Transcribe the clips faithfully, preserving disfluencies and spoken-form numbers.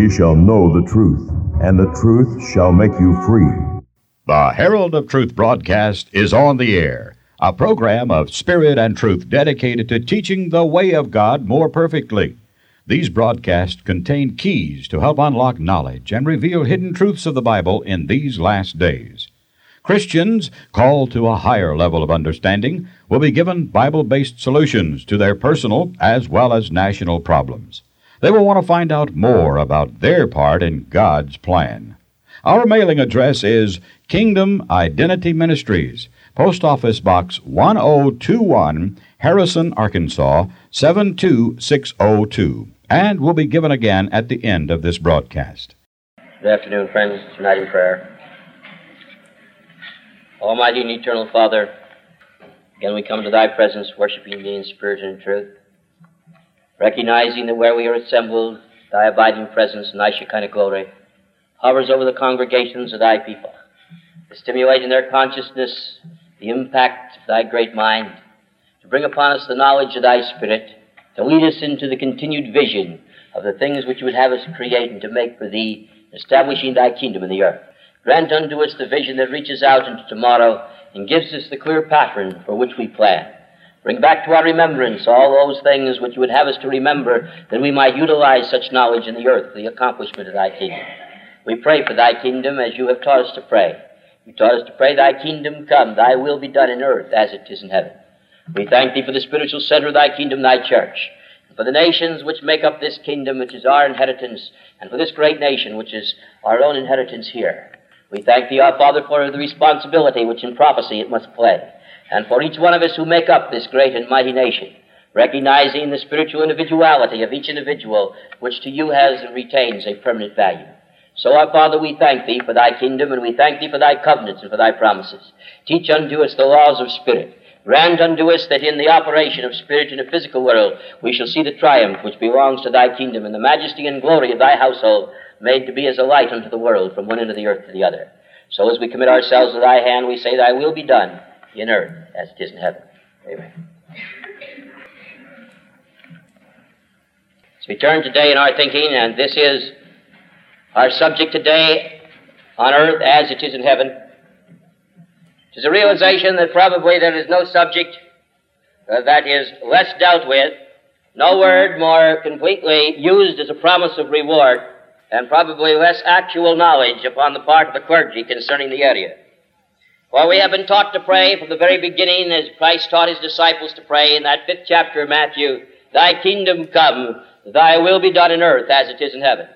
ye shall know the truth, and the truth shall make you free. The Herald of Truth broadcast is on the air, a program of spirit and truth dedicated to teaching the way of God more perfectly. These broadcasts contain keys to help unlock knowledge and reveal hidden truths of the Bible in these last days. Christians called to a higher level of understanding will be given Bible-based solutions to their personal as well as national problems. They will want to find out more about their part in God's plan. Our mailing address is Kingdom Identity Ministries, Post Office Box one oh two one, Harrison, Arkansas, seven two six oh two, and will be given again at the end of this broadcast. Good afternoon, friends. Tonight in prayer. Almighty and eternal Father, again we come to Thy presence, worshiping Thee in spirit and in truth, recognizing that where we are assembled, Thy abiding presence and Thy Shekinah glory hovers over the congregations of Thy people, to stimulate in their consciousness the impact of Thy great mind, to bring upon us the knowledge of Thy Spirit, to lead us into the continued vision of the things which You would have us create and to make for Thee, establishing Thy kingdom in the earth. Grant unto us the vision that reaches out into tomorrow and gives us the clear pattern for which we plan. Bring back to our remembrance all those things which You would have us to remember, that we might utilize such knowledge in the earth for the accomplishment of Thy kingdom. We pray for Thy kingdom as You have taught us to pray. You taught us to pray, Thy kingdom come, Thy will be done in earth as it is in heaven. We thank Thee for the spiritual center of Thy kingdom, Thy church, and for the nations which make up this kingdom, which is our inheritance, and for this great nation, which is our own inheritance here. We thank Thee, our Father, for the responsibility which in prophecy it must play, and for each one of us who make up this great and mighty nation, recognizing the spiritual individuality of each individual, which to You has and retains a permanent value. So, our Father, we thank Thee for Thy kingdom, and we thank Thee for Thy covenants and for Thy promises. Teach unto us the laws of spirit. Grant unto us that in the operation of spirit in the physical world we shall see the triumph which belongs to Thy kingdom and the majesty and glory of Thy household, made to be as a light unto the world from one end of the earth to the other. So as we commit ourselves to Thy hand, we say, Thy will be done in earth as it is in heaven. Amen. So we turn today in our thinking, and this is our subject today, on earth as it is in heaven. It is a realization that probably there is no subject uh, that is less dealt with, no word more completely used as a promise of reward, and probably less actual knowledge upon the part of the clergy concerning the area. For we have been taught to pray from the very beginning, as Christ taught His disciples to pray in that fifth chapter of Matthew, Thy kingdom come, Thy will be done in earth as it is in heaven.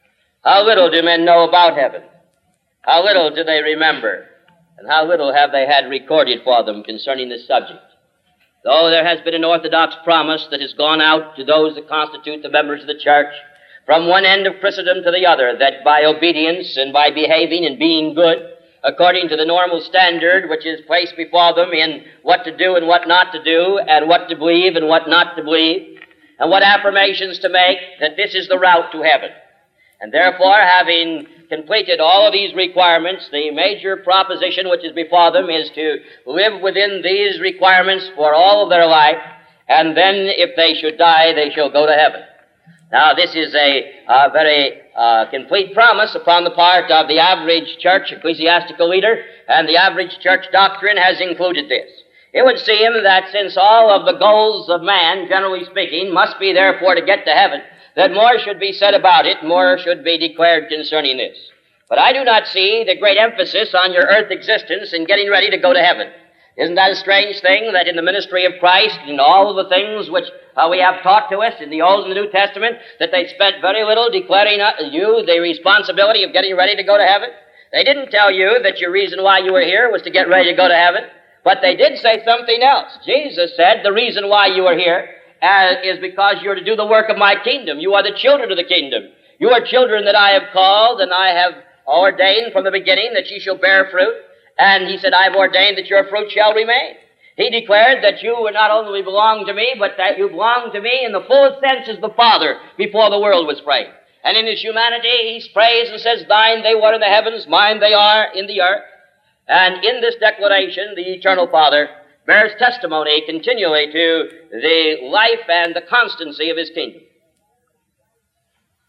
How little do men know about heaven? How little do they remember? And how little have they had recorded for them concerning this subject? Though there has been an orthodox promise that has gone out to those that constitute the members of the church, from one end of Christendom to the other, that by obedience and by behaving and being good, according to the normal standard which is placed before them in what to do and what not to do, and what to believe and what not to believe, and what affirmations to make, that this is the route to heaven. And therefore, having completed all of these requirements, the major proposition which is before them is to live within these requirements for all of their life, and then if they should die, they shall go to heaven. Now, this is a, a very uh, complete promise upon the part of the average church ecclesiastical leader, and the average church doctrine has included this. It would seem that since all of the goals of man, generally speaking, must be therefore to get to heaven, that more should be said about it, more should be declared concerning this. But I do not see the great emphasis on your earth existence in getting ready to go to heaven. Isn't that a strange thing, that in the ministry of Christ and all of the things which uh, we have taught to us in the Old and the New Testament, that they spent very little declaring uh, you the responsibility of getting ready to go to heaven? They didn't tell you that your reason why you were here was to get ready to go to heaven, but they did say something else. Jesus said the reason why you are here uh, is because you are to do the work of my kingdom. You are the children of the kingdom. You are children that I have called and I have ordained from the beginning that ye shall bear fruit. And he said, I have ordained that your fruit shall remain. He declared that you would not only belong to me, but that you belong to me in the fullest sense as the Father before the world was framed. And in his humanity, he prays and says, thine they were in the heavens, mine they are in the earth. And in this declaration, the eternal Father bears testimony continually to the life and the constancy of his kingdom.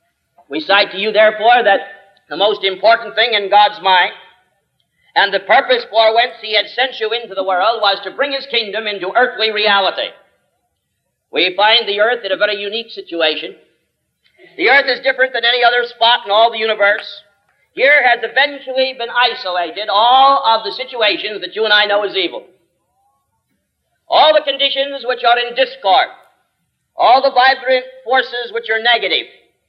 We cite to you, therefore, that the most important thing in God's mind and the purpose for whence he had sent you into the world was to bring his kingdom into earthly reality. We find the earth in a very unique situation. The earth is different than any other spot in all the universe. Here has eventually been isolated all of the situations that you and I know as evil. All the conditions which are in discord, all the vibrant forces which are negative,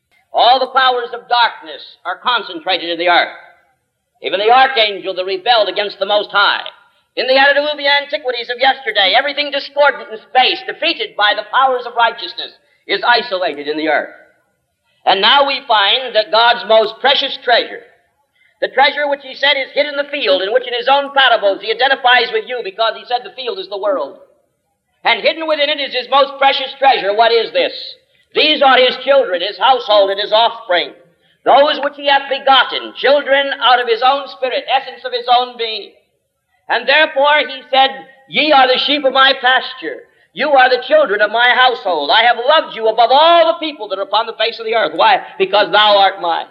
all the powers of darkness are concentrated in the earth. Even the archangel that rebelled against the Most High. In the antediluvian antiquities of yesterday, everything discordant in space, defeated by the powers of righteousness, is isolated in the earth. And now we find that God's most precious treasure, the treasure which he said is hid in the field, in which in his own parables he identifies with you because he said the field is the world. And hidden within it is his most precious treasure. What is this? These are his children, his household, and his offspring. Those which he hath begotten, children out of his own spirit, essence of his own being. And therefore he said, ye are the sheep of my pasture. You are the children of my household. I have loved you above all the people that are upon the face of the earth. Why? Because thou art mine.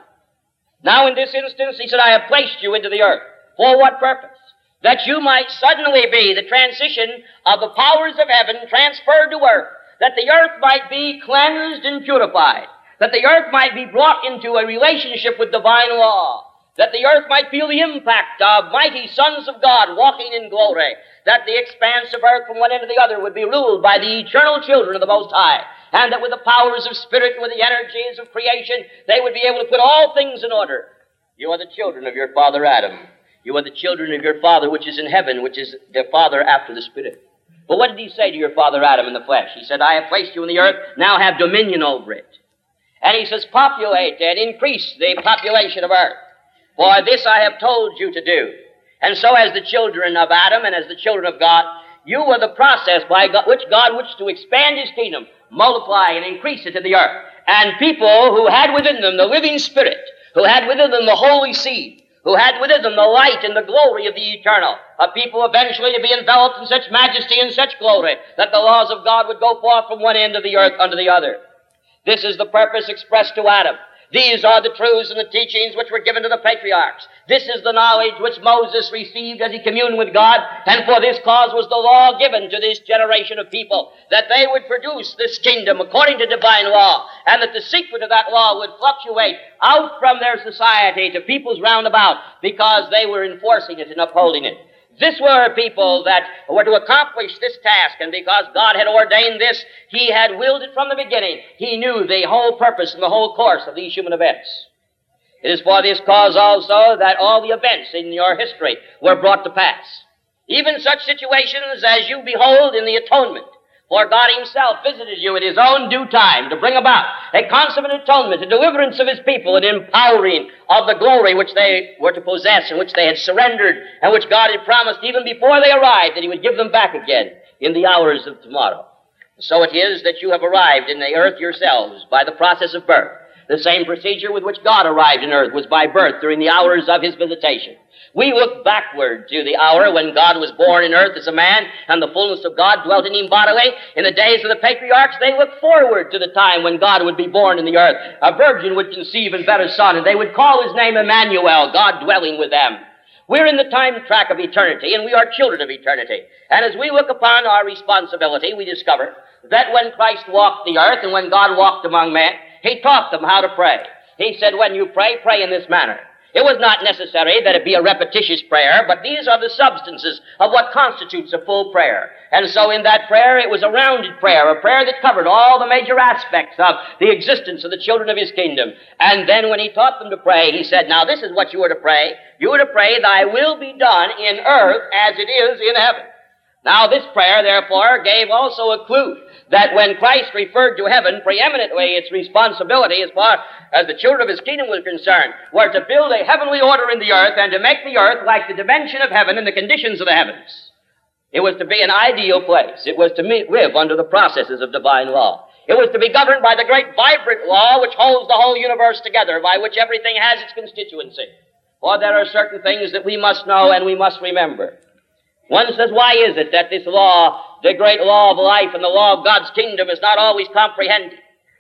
Now in this instance, he said, I have placed you into the earth. For what purpose? That you might suddenly be the transition of the powers of heaven transferred to earth. That the earth might be cleansed and purified. That the earth might be brought into a relationship with divine law. That the earth might feel the impact of mighty sons of God walking in glory. That the expanse of earth from one end to the other would be ruled by the eternal children of the Most High. And that with the powers of spirit and with the energies of creation, they would be able to put all things in order. You are the children of your father Adam. You are the children of your father which is in heaven, which is the father after the spirit. But what did he say to your father Adam in the flesh? He said, I have placed you in the earth, now have dominion over it. And he says, populate and increase the population of earth. For this I have told you to do. And so as the children of Adam and as the children of God, you were the process by God, which God wished to expand his kingdom, multiply and increase it to the earth. And people who had within them the living spirit, who had within them the holy seed, who had within them the light and the glory of the eternal, a people eventually to be enveloped in such majesty and such glory that the laws of God would go forth from one end of the earth unto the other. This is the purpose expressed to Adam. These are the truths and the teachings which were given to the patriarchs. This is the knowledge which Moses received as he communed with God, and for this cause was the law given to this generation of people, that they would produce this kingdom according to divine law, and that the secret of that law would fluctuate out from their society to peoples round about, because they were enforcing it and upholding it. This were people that were to accomplish this task, and because God had ordained this, he had willed it from the beginning. He knew the whole purpose and the whole course of these human events. It is for this cause also that all the events in your history were brought to pass. Even such situations as you behold in the atonement. For God himself visited you at his own due time to bring about a consummate atonement, a deliverance of his people, an empowering of the glory which they were to possess and which they had surrendered and which God had promised even before they arrived that he would give them back again in the hours of tomorrow. So it is that you have arrived in the earth yourselves by the process of birth. The same procedure with which God arrived in earth was by birth during the hours of his visitation. We look backward to the hour when God was born in earth as a man and the fullness of God dwelt in him bodily. In the days of the patriarchs, they look forward to the time when God would be born in the earth. A virgin would conceive and bear a son, and they would call his name Emmanuel, God dwelling with them. We're in the time track of eternity, and we are children of eternity. And as we look upon our responsibility, we discover that when Christ walked the earth and when God walked among men, he taught them how to pray. He said, when you pray, pray in this manner. It was not necessary that it be a repetitious prayer, but these are the substances of what constitutes a full prayer. And so in that prayer, it was a rounded prayer, a prayer that covered all the major aspects of the existence of the children of his kingdom. And then when he taught them to pray, he said, now this is what you are to pray. You are to pray, thy will be done in earth as it is in heaven. Now this prayer, therefore, gave also a clue that when Christ referred to heaven, preeminently its responsibility as far as the children of his kingdom was concerned, were to build a heavenly order in the earth and to make the earth like the dimension of heaven and the conditions of the heavens. It was to be an ideal place. It was to live under the processes of divine law. It was to be governed by the great vibrant law which holds the whole universe together, by which everything has its constituency. For there are certain things that we must know and we must remember. One says, why is it that this law, the great law of life and the law of God's kingdom, is not always comprehended?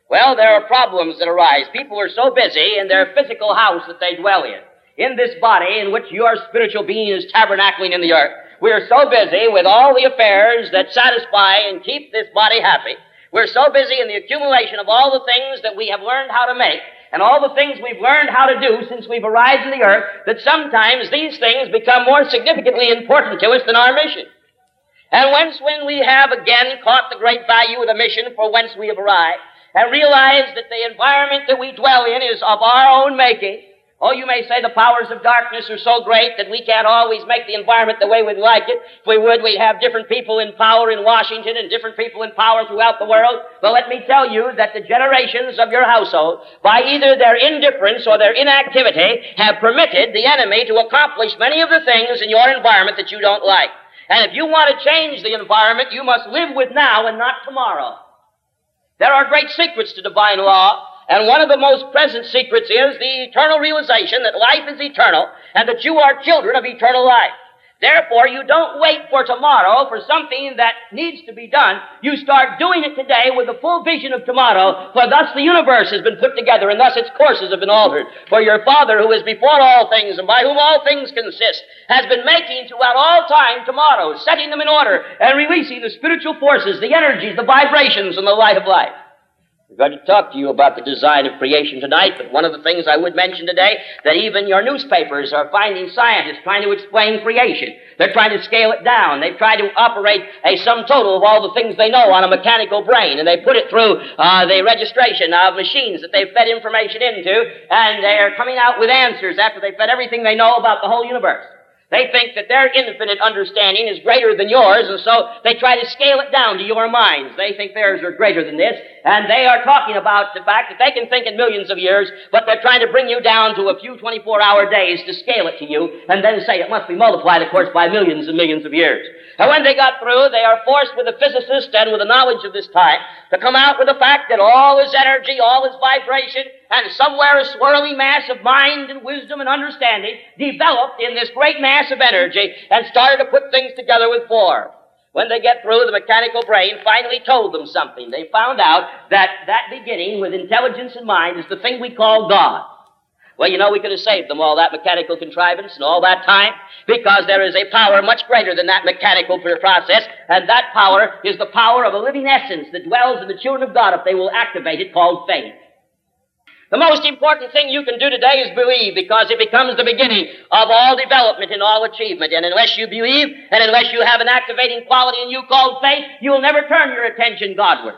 Well, there are problems that arise. People are so busy in their physical house that they dwell in, in this body in which your spiritual being is tabernacling in the earth. We are so busy with all the affairs that satisfy and keep this body happy. We're so busy in the accumulation of all the things that we have learned how to make and all the things we've learned how to do since we've arrived in the earth that sometimes these things become more significantly important to us than our mission. And once when we have again caught the great value of the mission for whence we have arrived and realized that the environment that we dwell in is of our own making, oh, you may say the powers of darkness are so great that we can't always make the environment the way we'd like it. If we would, we'd have different people in power in Washington and different people in power throughout the world. But let me tell you that the generations of your household, by either their indifference or their inactivity, have permitted the enemy to accomplish many of the things in your environment that you don't like. And if you want to change the environment, you must live with now and not tomorrow. There are great secrets to divine law. And one of the most present secrets is the eternal realization that life is eternal and that you are children of eternal life. Therefore, you don't wait for tomorrow for something that needs to be done. You start doing it today with the full vision of tomorrow, for thus the universe has been put together and thus its courses have been altered. For your Father, who is before all things and by whom all things consist, has been making throughout all time tomorrows, setting them in order and releasing the spiritual forces, the energies, the vibrations, and the light of life. I'm going to talk to you about the design of creation tonight, but one of the things I would mention today, that even your newspapers are finding scientists trying to explain creation. They're trying to scale it down. They've tried to operate a sum total of all the things they know on a mechanical brain, and they put it through uh, the registration of machines that they've fed information into, and they're coming out with answers after they've fed everything they know about the whole universe. They think that their infinite understanding is greater than yours, and so they try to scale it down to your minds. They think theirs are greater than this, and they are talking about the fact that they can think in millions of years, but they're trying to bring you down to a few twenty-four hour days to scale it to you, and then say it must be multiplied, of course, by millions and millions of years. And when they got through, they are forced with a physicist and with the knowledge of this time to come out with the fact that all is energy, all is vibration, and somewhere a swirling mass of mind and wisdom and understanding developed in this great mass of energy and started to put things together with form. When they get through, the mechanical brain finally told them something. They found out that that beginning with intelligence in mind is the thing we call God. Well, you know, we could have saved them all that mechanical contrivance and all that time, because there is a power much greater than that mechanical process, and that power is the power of a living essence that dwells in the children of God if they will activate it, called faith. The most important thing you can do today is believe, because it becomes the beginning of all development and all achievement. And unless you believe, and unless you have an activating quality in you called faith, you'll never turn your attention Godward.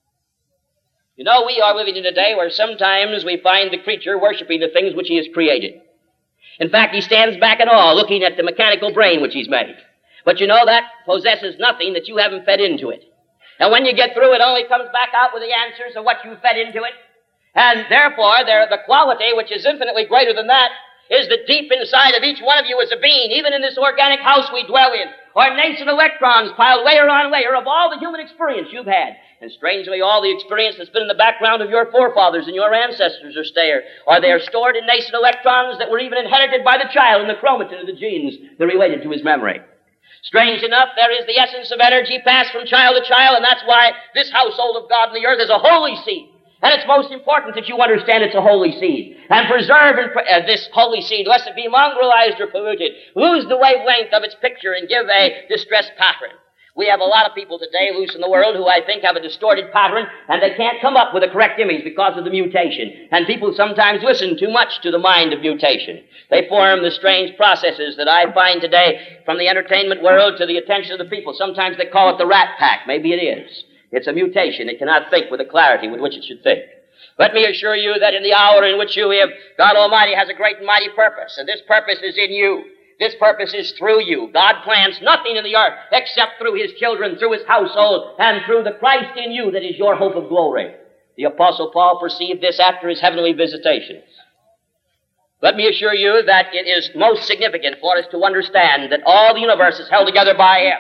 You know, we are living in a day where sometimes we find the creature worshiping the things which he has created. In fact, he stands back in awe looking at the mechanical brain which he's made. But you know, that possesses nothing that you haven't fed into it. And when you get through, it only comes back out with the answers of what you fed into it. And therefore, there, the quality which is infinitely greater than that is that deep inside of each one of you is a being, even in this organic house we dwell in, are nascent electrons piled layer on layer of all the human experience you've had. And strangely, all the experience that's been in the background of your forefathers and your ancestors are there, or they are stored in nascent electrons that were even inherited by the child in the chromatin of the genes that related to his memory. Strange enough, there is the essence of energy passed from child to child, and that's why this household of God on the earth is a holy seed. And it's most important that you understand it's a holy seed. And preserve and pre- uh, this holy seed, lest it be mongrelized or polluted, lose the wavelength of its picture and give a distressed pattern. We have a lot of people today loose in the world who I think have a distorted pattern, and they can't come up with a correct image because of the mutation. And people sometimes listen too much to the mind of mutation. They form the strange processes that I find today from the entertainment world to the attention of the people. Sometimes they call it the rat pack. Maybe it is. It's a mutation. It cannot think with the clarity with which it should think. Let me assure you that in the hour in which you live, God Almighty has a great and mighty purpose, and this purpose is in you. This purpose is through you. God plans nothing in the earth except through his children, through his household, and through the Christ in you that is your hope of glory. The Apostle Paul perceived this after his heavenly visitations. Let me assure you that it is most significant for us to understand that all the universe is held together by him.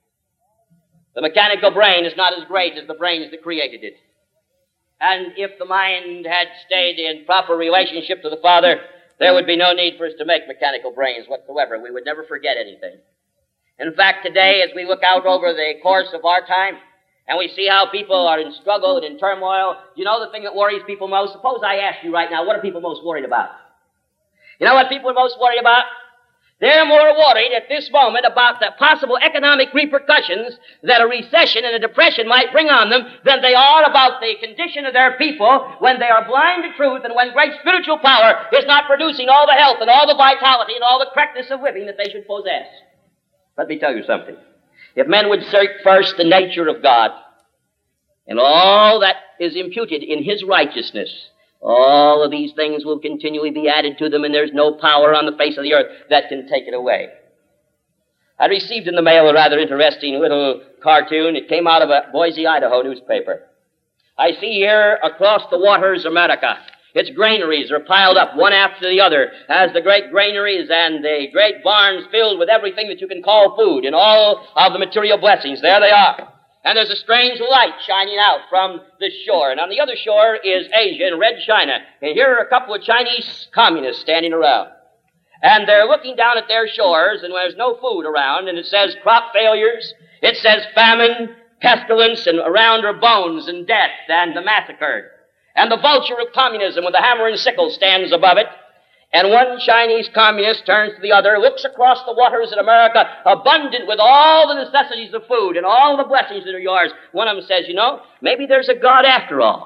The mechanical brain is not as great as the brains that created it. And if the mind had stayed in proper relationship to the Father, there would be no need for us to make mechanical brains whatsoever. We would never forget anything. In fact, today, as we look out over the course of our time, And we see how people are in struggle and in turmoil. You know the thing that worries people most? Suppose I ask you right now, what are people most worried about? You know what people are most worried about? They're more worried at this moment about the possible economic repercussions that a recession and a depression might bring on them than they are about the condition of their people when they are blind to truth and when great spiritual power is not producing all the health and all the vitality and all the correctness of living that they should possess. Let me tell you something. If men would search first the nature of God and all that is imputed in His righteousness, all of these things will continually be added to them, and there's no power on the face of the earth that can take it away. I received in the mail a rather interesting little cartoon. It came out of a Boise, Idaho newspaper. I see here across the waters America, its granaries are piled up one after the other as the great granaries and the great barns filled with everything that you can call food and all of the material blessings. There they are. And there's a strange light shining out from the shore. And on the other shore is Asia and Red China. And here are a couple of Chinese communists standing around. And they're looking down at their shores, and there's no food around. And it says crop failures. It says famine, pestilence, and around are bones and death and the massacred. And the vulture of communism with a hammer and sickle stands above it. And one Chinese communist turns to the other, looks across the waters in America, abundant with all the necessities of food and all the blessings that are yours. One of them says, you know, maybe there's a God after all.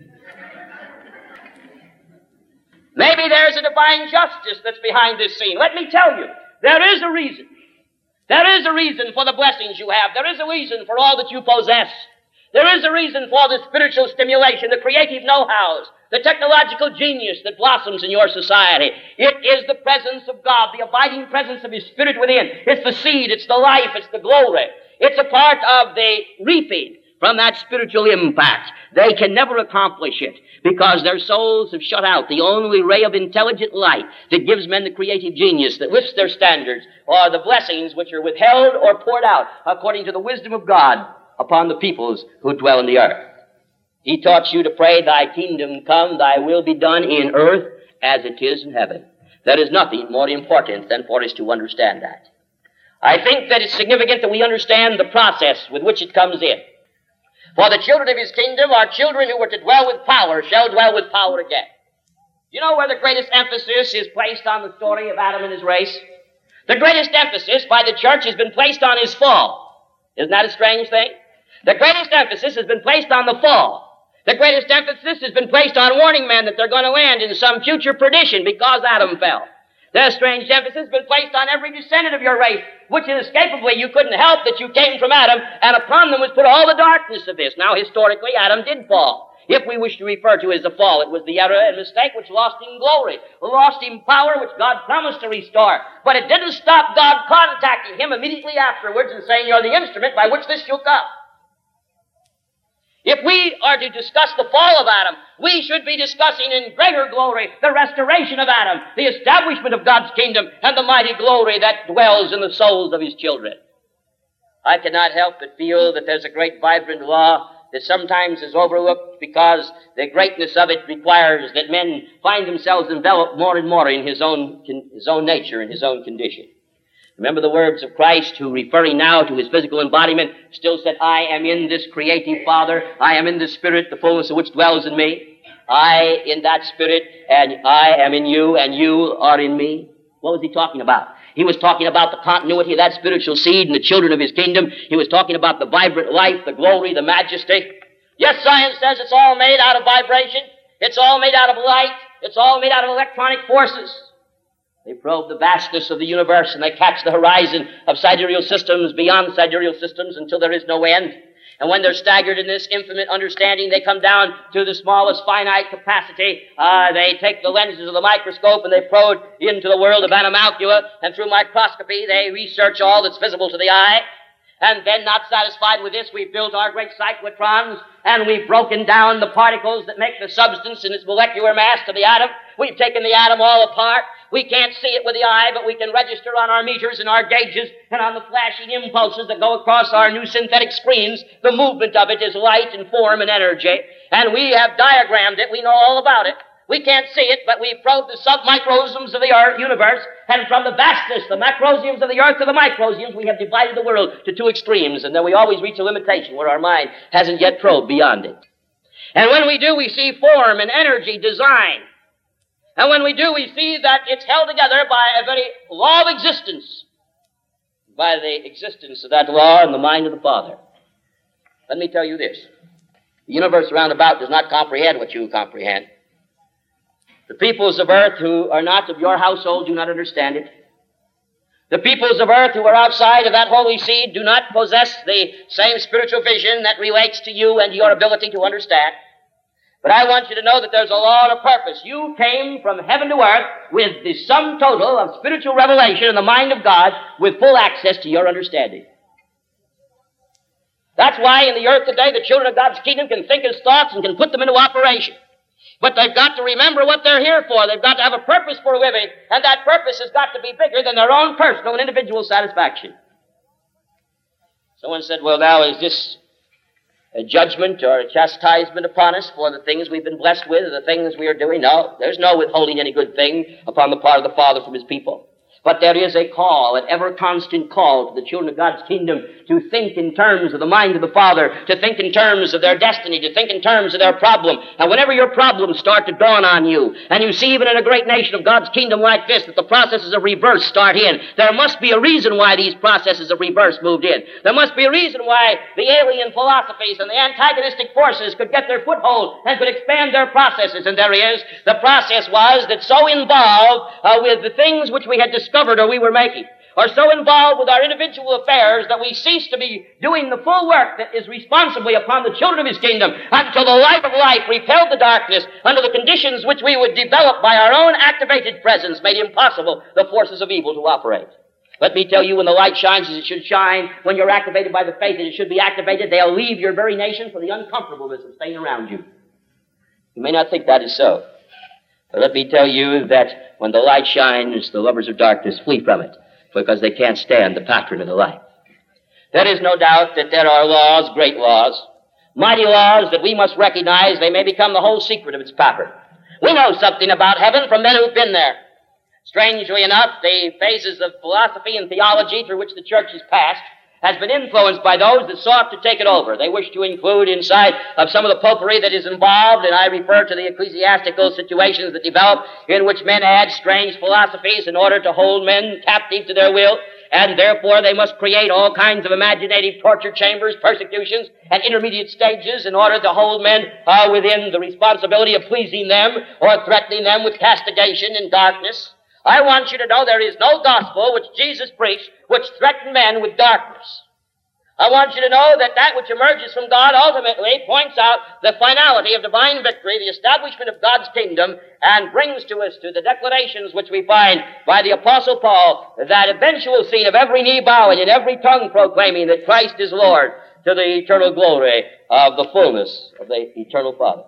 Maybe there's a divine justice that's behind this scene. Let me tell you, there is a reason. There is a reason for the blessings you have. There is a reason for all that you possess. There is a reason for the spiritual stimulation, the creative know-hows, the technological genius that blossoms in your society. It is the presence of God, the abiding presence of His Spirit within. It's the seed, it's the life, it's the glory. It's a part of the reaping from that spiritual impact. They can never accomplish it because their souls have shut out the only ray of intelligent light that gives men the creative genius that lifts their standards, or the blessings which are withheld or poured out according to the wisdom of God upon the peoples who dwell in the earth. He taught you to pray, thy kingdom come, thy will be done in earth as it is in heaven. There is nothing more important than for us to understand that. I think that it's significant that we understand the process with which it comes in. For the children of His kingdom are children who were to dwell with power, shall dwell with power again. You know where the greatest emphasis is placed on the story of Adam and his race? The greatest emphasis by the church has been placed on his fall. Isn't that a strange thing? The greatest emphasis has been placed on the fall. The greatest emphasis has been placed on warning men that they're going to land in some future perdition because Adam fell. The strange emphasis has been placed on every descendant of your race, which inescapably you couldn't help that you came from Adam, and upon them was put all the darkness of this. Now, historically, Adam did fall. If we wish to refer to it as a fall, it was the error and mistake which lost him glory, lost him power which God promised to restore. But it didn't stop God contacting him immediately afterwards and saying, you're the instrument by which this shall come. If we are to discuss the fall of Adam, we should be discussing in greater glory the restoration of Adam, the establishment of God's kingdom, and the mighty glory that dwells in the souls of His children. I cannot help but feel that there's a great vibrant law that sometimes is overlooked because the greatness of it requires that men find themselves enveloped more and more in his own, his own nature and his own condition. Remember the words of Christ, who, referring now to His physical embodiment, still said, I am in this creative Father, I am in the Spirit, the fullness of which dwells in me. I in that Spirit, and I am in you, and you are in me. What was He talking about? He was talking about the continuity of that spiritual seed and the children of His kingdom. He was talking about the vibrant life, the glory, the majesty. Yes, science says it's all made out of vibration. It's all made out of light. It's all made out of electronic forces. They probe the vastness of the universe, and they catch the horizon of sidereal systems beyond sidereal systems until there is no end. And when they're staggered in this infinite understanding, they come down to the smallest finite capacity. Uh, they take the lenses of the microscope and they probe into the world of animalcula, and through microscopy they research all that's visible to the eye. And then, not satisfied with this, we've built our great cyclotrons, and we've broken down the particles that make the substance in its molecular mass to the atom. We've taken the atom all apart. We can't see it with the eye, but we can register on our meters and our gauges and on the flashing impulses that go across our new synthetic screens. The movement of it is light and form and energy, and we have diagrammed it. We know all about it. We can't see it, but we've probed the sub-microsms of the earth, universe, and from the vastness, the macrosiums of the earth to the microsiums, we have divided the world to two extremes, and then we always reach a limitation where our mind hasn't yet probed beyond it. And when we do, we see form and energy, design. And when we do, we see that it's held together by a very law of existence, by the existence of that law in the mind of the Father. Let me tell you this. The universe round about does not comprehend what you comprehend. The peoples of earth who are not of your household do not understand it. The peoples of earth who are outside of that holy seed do not possess the same spiritual vision that relates to you and your ability to understand. But I want you to know that there's a law and a purpose. You came from heaven to earth with the sum total of spiritual revelation in the mind of God with full access to your understanding. That's why in the earth today the children of God's kingdom can think his thoughts and can put them into operation. But they've got to remember what they're here for. They've got to have a purpose for living, and that purpose has got to be bigger than their own personal and individual satisfaction. Someone said, well, now, is this a judgment or a chastisement upon us for the things we've been blessed with or the things we are doing? No, there's no withholding any good thing upon the part of the Father from his people. But there is a call, an ever-constant call to the children of God's kingdom to think in terms of the mind of the Father, to think in terms of their destiny, to think in terms of their problem. And whenever your problems start to dawn on you, and you see even in a great nation of God's kingdom like this that the processes of rebirth start in, there must be a reason why these processes of rebirth moved in. There must be a reason why the alien philosophies and the antagonistic forces could get their foothold and could expand their processes. And there is. The process was that so involved uh, with the things which we had discovered discovered or we were making, or so involved with our individual affairs that we cease to be doing the full work that is responsibly upon the children of his kingdom until the light of life repelled the darkness under the conditions which we would develop by our own activated presence made impossible the forces of evil to operate. Let me tell you, when the light shines as it should shine, when you're activated by the faith that it should be activated, they'll leave your very nation for the uncomfortableness of staying around you. You may not think that is so. But let me tell you that when the light shines, the lovers of darkness flee from it because they can't stand the pattern of the light. There is no doubt that there are laws, great laws, mighty laws that we must recognize. They may become the whole secret of its pattern. We know something about heaven from men who've been there. Strangely enough, the phases of philosophy and theology through which the church has passed has been influenced by those that sought to take it over. They wish to include inside of some of the popery that is involved, and I refer to the ecclesiastical situations that develop in which men add strange philosophies in order to hold men captive to their will, and therefore they must create all kinds of imaginative torture chambers, persecutions, and intermediate stages in order to hold men uh, within the responsibility of pleasing them or threatening them with castigation and darkness. I want you to know there is no gospel which Jesus preached which threatened men with darkness. I want you to know that that which emerges from God ultimately points out the finality of divine victory, the establishment of God's kingdom, and brings to us to the declarations which we find by the Apostle Paul, that eventual scene of every knee bowing and every tongue proclaiming that Christ is Lord, to the eternal glory of the fullness of the eternal Father.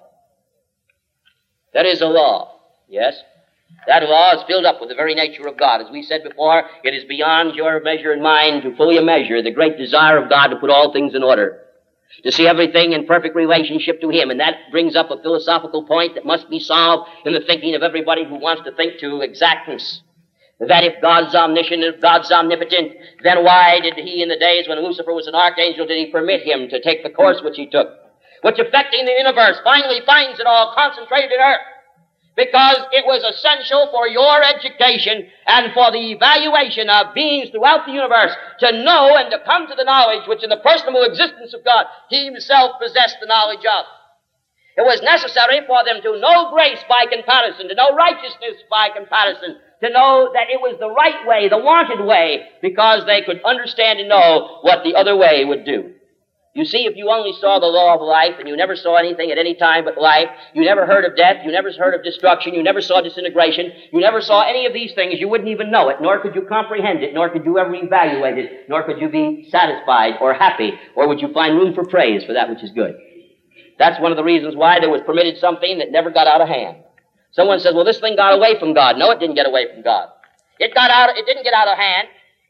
That is a law, yes? That law is filled up with the very nature of God. As we said before, it is beyond your measure and mine to fully measure the great desire of God to put all things in order, to see everything in perfect relationship to Him. And that brings up a philosophical point that must be solved in the thinking of everybody who wants to think to exactness. That if God's omniscient, if God's omnipotent, then why did He, in the days when Lucifer was an archangel, did He permit him to take the course which he took, which affecting the universe finally finds it all concentrated in earth? Because it was essential for your education and for the evaluation of beings throughout the universe to know and to come to the knowledge which in the personal existence of God He Himself possessed the knowledge of. It was necessary for them to know grace by comparison, to know righteousness by comparison, to know that it was the right way, the wanted way, because they could understand and know what the other way would do. You see, if you only saw the law of life and you never saw anything at any time but life, you never heard of death, you never heard of destruction, you never saw disintegration, you never saw any of these things, you wouldn't even know it, nor could you comprehend it, nor could you ever evaluate it, nor could you be satisfied or happy, or would you find room for praise for that which is good. That's one of the reasons why there was permitted something that never got out of hand. Someone says, well, this thing got away from God. No, it didn't get away from God. It got out, it didn't get out of hand.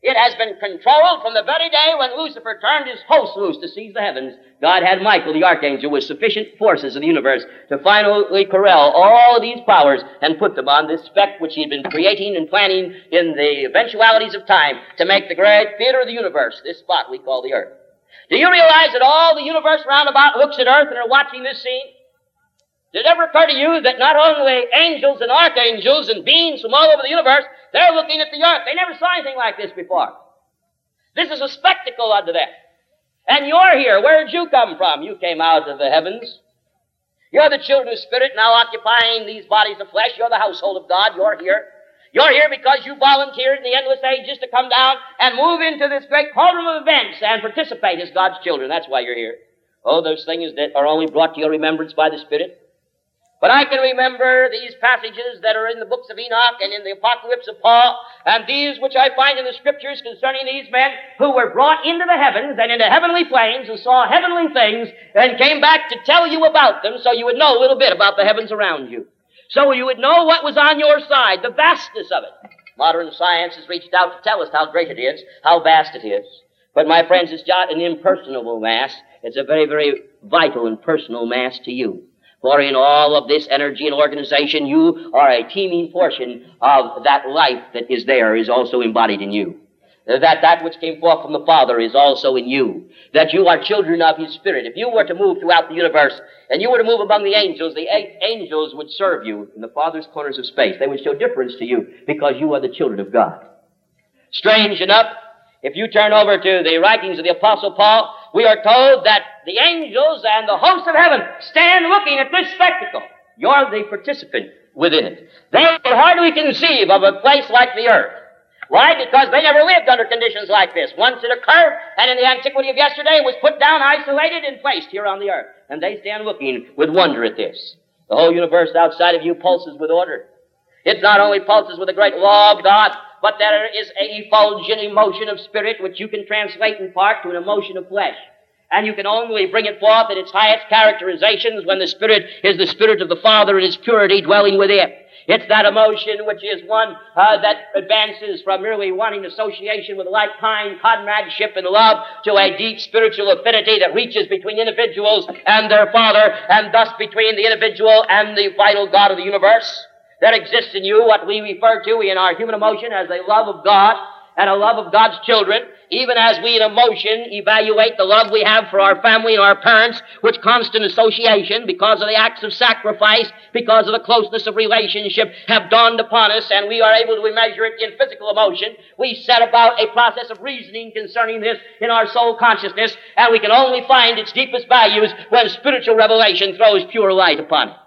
It has been controlled from the very day when Lucifer turned his host loose to seize the heavens. God had Michael, the archangel, with sufficient forces of the universe to finally corral all of these powers and put them on this speck which he had been creating and planning in the eventualities of time to make the great theater of the universe, this spot we call the earth. Do you realize that all the universe round about looks at earth and are watching this scene? Did it ever occur to you that not only angels and archangels and beings from all over the universe, they're looking at the earth? They never saw anything like this before. This is a spectacle unto them. And you're here. Where did you come from? You came out of the heavens. You're the children of spirit now occupying these bodies of flesh. You're the household of God. You're here. You're here because you volunteered in the endless ages to come down and move into this great cauldron of events and participate as God's children. That's why you're here. Oh, those things that are only brought to your remembrance by the Spirit. But I can remember these passages that are in the books of Enoch and in the Apocalypse of Paul, and these which I find in the Scriptures concerning these men who were brought into the heavens and into heavenly planes and saw heavenly things and came back to tell you about them so you would know a little bit about the heavens around you. So you would know what was on your side, the vastness of it. Modern science has reached out to tell us how great it is, how vast it is. But my friends, it's not an impersonal mass. It's a very, very vital and personal mass to you. For in all of this energy and organization, you are a teeming portion of that life that is there, is also embodied in you. That that which came forth from the Father is also in you. That you are children of His Spirit. If you were to move throughout the universe, and you were to move among the angels, the a- angels would serve you in the farthest corners of space. They would show difference to you because you are the children of God. Strange enough, if you turn over to the writings of the Apostle Paul, we are told that the angels and the hosts of heaven stand looking at this spectacle. You're the participant within it. They can hardly conceive of a place like the earth. Why? Because they never lived under conditions like this. Once it occurred, and in the antiquity of yesterday, it was put down, isolated, and placed here on the earth. And they stand looking with wonder at this. The whole universe outside of you pulses with order. It not only pulses with the great law of God, but there is a effulgent emotion of spirit which you can translate in part to an emotion of flesh. And you can only bring it forth in its highest characterizations when the Spirit is the Spirit of the Father in its purity dwelling within. It's that emotion which is one uh, that advances from merely wanting association with like kind, comradeship and love to a deep spiritual affinity that reaches between individuals and their Father, and thus between the individual and the vital God of the universe. There exists in you what we refer to in our human emotion as a love of God and a love of God's children, even as we in emotion evaluate the love we have for our family and our parents, which constant association, because of the acts of sacrifice, because of the closeness of relationship, have dawned upon us, and we are able to measure it in physical emotion. We set about a process of reasoning concerning this in our soul consciousness, and we can only find its deepest values when spiritual revelation throws pure light upon it.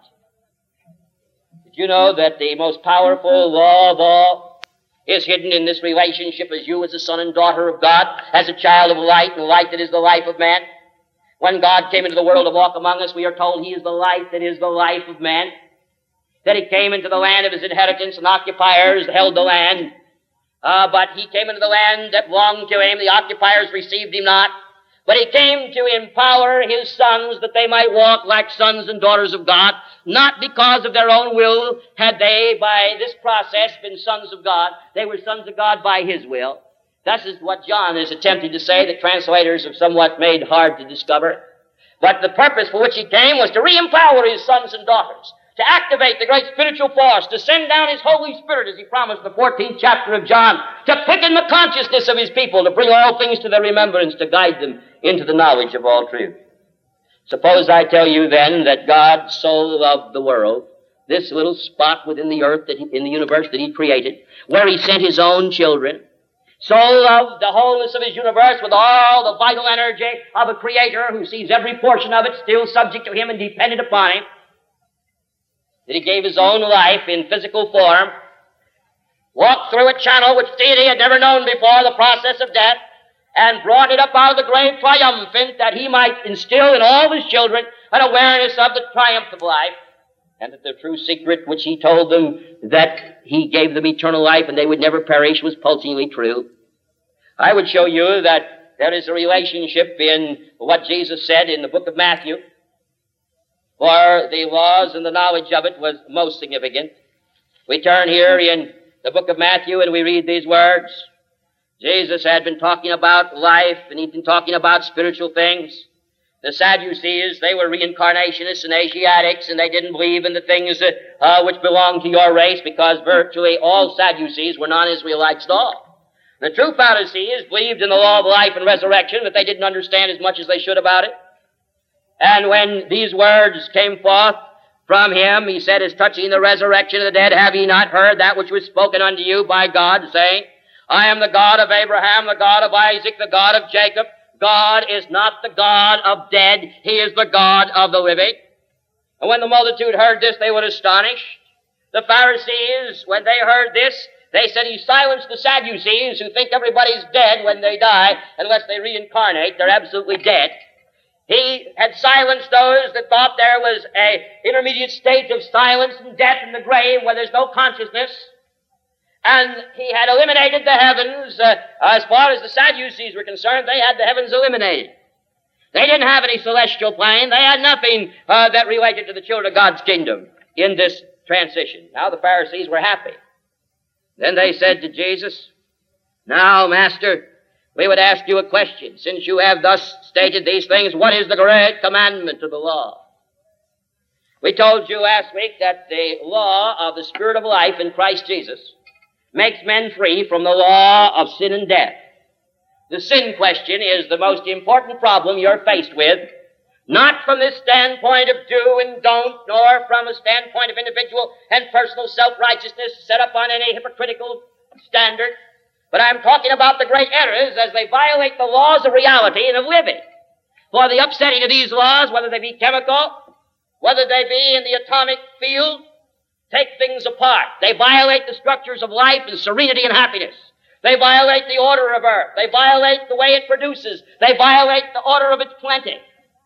Did you know that the most powerful law of all is hidden in this relationship as you as a son and daughter of God, as a child of light, and light that is the life of man? When God came into the world to walk among us, we are told He is the light that is the life of man. That He came into the land of His inheritance, and occupiers held the land. Uh, but He came into the land that belonged to Him. The occupiers received Him not. But He came to empower His sons that they might walk like sons and daughters of God, not because of their own will had they, by this process, been sons of God. They were sons of God by His will. This is what John is attempting to say, that translators have somewhat made hard to discover. But the purpose for which He came was to re-empower His sons and daughters, to activate the great spiritual force, to send down His Holy Spirit, as He promised in the fourteenth chapter of John, to quicken the consciousness of His people, to bring all things to their remembrance, to guide them into the knowledge of all truth. Suppose I tell you then that God so loved the world, this little spot within the earth, that he, in the universe that He created, where He sent His own children, so loved the wholeness of His universe with all the vital energy of a Creator who sees every portion of it still subject to Him and dependent upon Him, that He gave His own life in physical form, walked through a channel which deity had never known before, the process of death, and brought it up out of the grave triumphant, that He might instill in all His children an awareness of the triumph of life, and that the true secret which He told them, that He gave them eternal life and they would never perish, was pulsingly true. I would show you that there is a relationship in what Jesus said in the book of Matthew, for the laws and the knowledge of it was most significant. We turn here in the book of Matthew and we read these words. Jesus had been talking about life, and he'd been talking about spiritual things. The Sadducees, they were reincarnationists and Asiatics, and they didn't believe in the things uh, uh, which belonged to your race, because virtually all Sadducees were non-Israelites at all. The true Pharisees believed in the law of life and resurrection, but they didn't understand as much as they should about it. And when these words came forth from him, he said, as touching the resurrection of the dead, have ye not heard that which was spoken unto you by God, saying, I am the God of Abraham, the God of Isaac, the God of Jacob. God is not the God of dead. He is the God of the living. And when the multitude heard this, they were astonished. The Pharisees, when they heard this, they said, he silenced the Sadducees, who think everybody's dead when they die, unless they reincarnate. They're absolutely dead. He had silenced those that thought there was an intermediate state of silence and death in the grave where there's no consciousness. And he had eliminated the heavens. Uh, as far as the Sadducees were concerned, they had the heavens eliminated. They didn't have any celestial plane. They had nothing uh, that related to the children of God's kingdom in this transition. Now the Pharisees were happy. Then they said to Jesus, now, Master, we would ask you a question. Since you have thus stated these things, what is the great commandment of the law? We told you last week that the law of the Spirit of life in Christ Jesus makes men free from the law of sin and death. The sin question is the most important problem you're faced with, not from the standpoint of do and don't, nor from a standpoint of individual and personal self-righteousness set up on any hypocritical standard, but I'm talking about the great errors as they violate the laws of reality and of living. For the upsetting of these laws, whether they be chemical, whether they be in the atomic field, take things apart. They violate the structures of life and serenity and happiness. They violate the order of earth. They violate the way it produces. They violate the order of its plenty.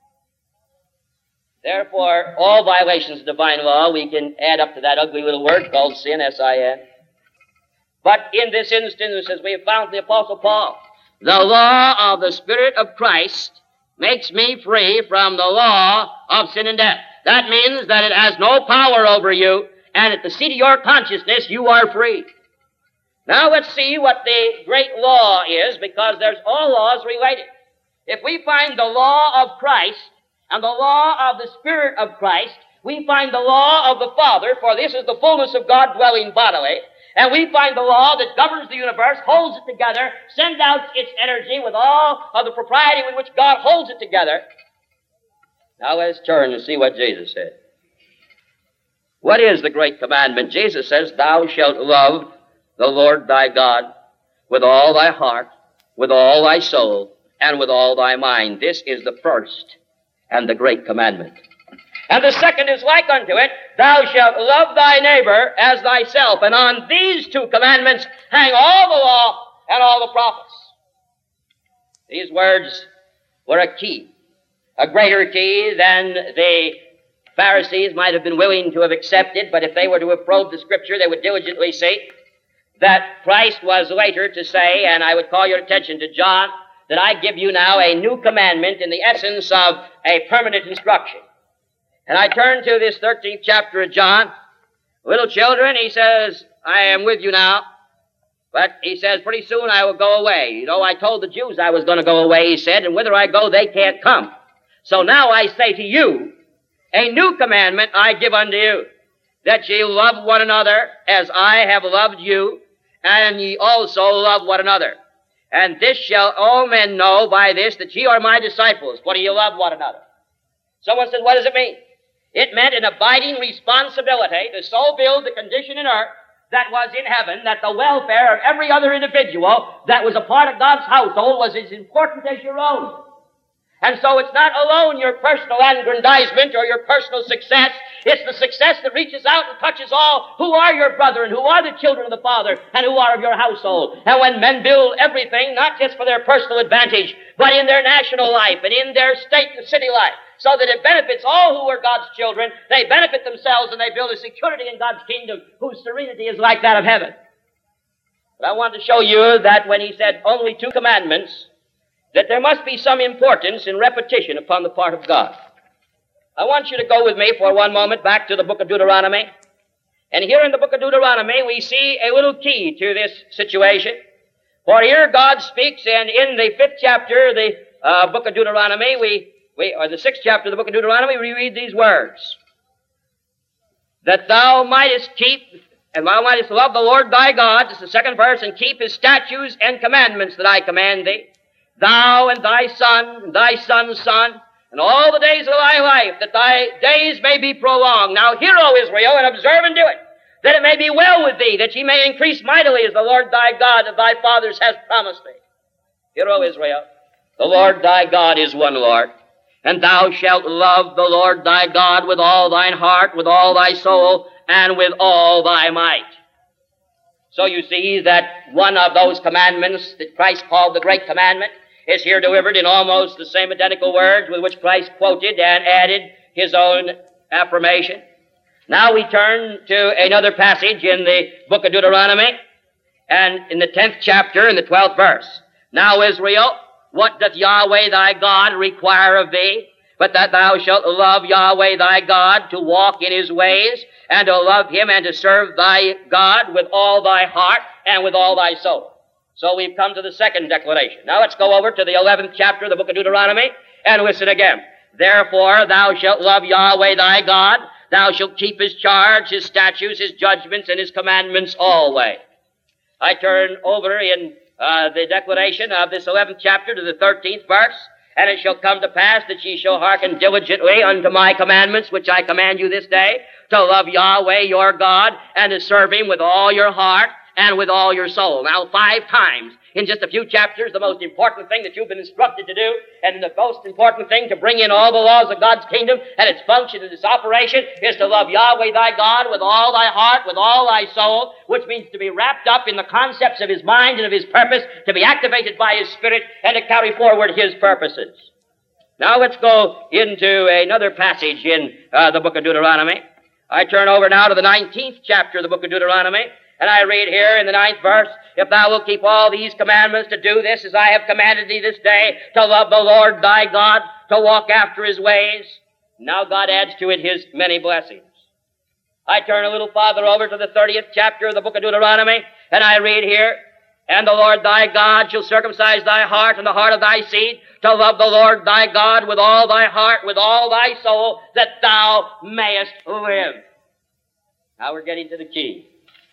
Therefore, all violations of divine law, we can add up to that ugly little word called sin, S I N. But in this instance, as we have found the Apostle Paul, the law of the Spirit of Christ makes me free from the law of sin and death. That means that it has no power over you, and at the seat of your consciousness, you are free. Now let's see what the great law is, because there's all laws related. If we find the law of Christ and the law of the Spirit of Christ, we find the law of the Father, for this is the fullness of God dwelling bodily, and we find the law that governs the universe, holds it together, sends out its energy with all of the propriety with which God holds it together. Now let's turn and see what Jesus said. What is the great commandment? Jesus says, thou shalt love the Lord thy God with all thy heart, with all thy soul, and with all thy mind. This is the first and the great commandment. And the second is like unto it, thou shalt love thy neighbor as thyself. And on these two commandments hang all the law and all the prophets. These words were a key, a greater key than the Pharisees might have been willing to have accepted, but if they were to have probed the Scripture, they would diligently see that Christ was later to say, and I would call your attention to John, that I give you now a new commandment in the essence of a permanent instruction. And I turn to this thirteenth chapter of John. Little children, he says, I am with you now, but he says, pretty soon I will go away. You know, I told the Jews I was going to go away, he said, and whither I go, they can't come. So now I say to you, a new commandment I give unto you, that ye love one another as I have loved you, and ye also love one another. And this shall all men know by this, that ye are my disciples, for ye love one another. Someone said, what does it mean? It meant an abiding responsibility to so build the condition in earth that was in heaven, that the welfare of every other individual that was a part of God's household was as important as your own. And so it's not alone your personal aggrandizement or your personal success. It's the success that reaches out and touches all who are your brethren, who are the children of the Father, and who are of your household. And when men build everything, not just for their personal advantage, but in their national life and in their state and city life, so that it benefits all who are God's children, they benefit themselves and they build a security in God's kingdom whose serenity is like that of heaven. But I want to show you that when he said only two commandments, that there must be some importance in repetition upon the part of God. I want you to go with me for one moment back to the book of Deuteronomy. And here in the book of Deuteronomy, we see a little key to this situation. For here God speaks, and in the fifth chapter, the uh, book of Deuteronomy, we, we, or the sixth chapter of the book of Deuteronomy, we read these words. That thou mightest keep, and thou mightest love the Lord thy God, this is the second verse, and keep his statutes and commandments that I command thee, thou and thy son, and thy son's son, and all the days of thy life, that thy days may be prolonged. Now hear, O Israel, and observe and do it, that it may be well with thee, that ye may increase mightily as the Lord thy God of thy fathers has promised thee. Hear, O Israel, the Lord thy God is one Lord, and thou shalt love the Lord thy God with all thine heart, with all thy soul, and with all thy might. So you see that one of those commandments that Christ called the Great Commandment is here delivered in almost the same identical words with which Christ quoted and added his own affirmation. Now we turn to another passage in the book of Deuteronomy, and in the tenth chapter, in the twelfth verse. Now, Israel, what doth Yahweh thy God require of thee, but that thou shalt love Yahweh thy God, to walk in his ways, and to love him, and to serve thy God with all thy heart and with all thy soul. So we've come to the second declaration. Now let's go over to the eleventh chapter of the book of Deuteronomy, and listen again. Therefore thou shalt love Yahweh thy God, thou shalt keep his charge, his statutes, his judgments, and his commandments always. I turn over in uh, the declaration of this eleventh chapter to the thirteenth verse. And it shall come to pass that ye shall hearken diligently unto my commandments, which I command you this day, to love Yahweh your God, and to serve him with all your heart and with all your soul. Now, five times in just a few chapters, the most important thing that you've been instructed to do, and the most important thing to bring in all the laws of God's kingdom and its function and its operation, is to love Yahweh thy God with all thy heart, with all thy soul, which means to be wrapped up in the concepts of his mind and of his purpose, to be activated by his Spirit, and to carry forward his purposes. Now let's go into another passage in uh, the book of Deuteronomy. I turn over now to the nineteenth chapter of the book of Deuteronomy, and I read here in the ninth verse, if thou wilt keep all these commandments, to do this as I have commanded thee this day, to love the Lord thy God, to walk after his ways. Now God adds to it his many blessings. I turn a little farther over to the thirtieth chapter of the book of Deuteronomy, and I read here, and the Lord thy God shall circumcise thy heart and the heart of thy seed, to love the Lord thy God with all thy heart, with all thy soul, that thou mayest live. Now we're getting to the key.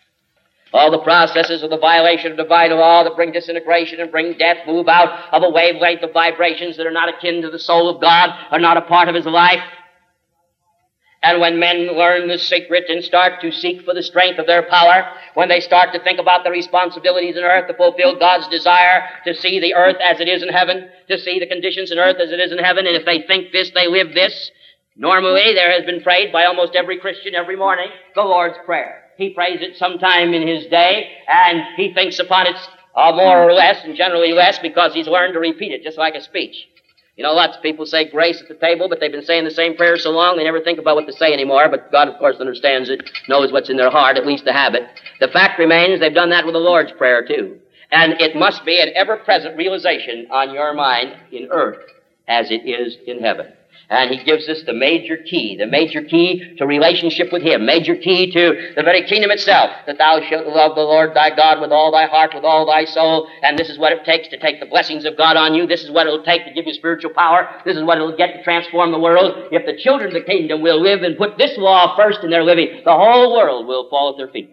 All the processes of the violation of divine law that bring disintegration and bring death move out of a wavelength of vibrations that are not akin to the soul of God, are not a part of his life. And when men learn the secret and start to seek for the strength of their power, when they start to think about the responsibilities in earth to fulfill God's desire to see the earth as it is in heaven, to see the conditions in earth as it is in heaven, and if they think this, they live this. Normally, there has been prayed by almost every Christian every morning the Lord's Prayer. He prays it sometime in his day, and he thinks upon it uh, more or less, and generally less, because he's learned to repeat it, just like a speech. You know, lots of people say grace at the table, but they've been saying the same prayer so long they never think about what to say anymore, but God, of course, understands it, knows what's in their heart, at least the habit. The fact remains they've done that with the Lord's Prayer, too. And it must be an ever-present realization on your mind in earth as it is in heaven. And he gives us the major key, the major key to relationship with him, major key to the very kingdom itself, that thou shalt love the Lord thy God with all thy heart, with all thy soul, and this is what it takes to take the blessings of God on you. This is what it'll take to give you spiritual power. This is what it'll get to transform the world. If the children of the kingdom will live and put this law first in their living, the whole world will fall at their feet.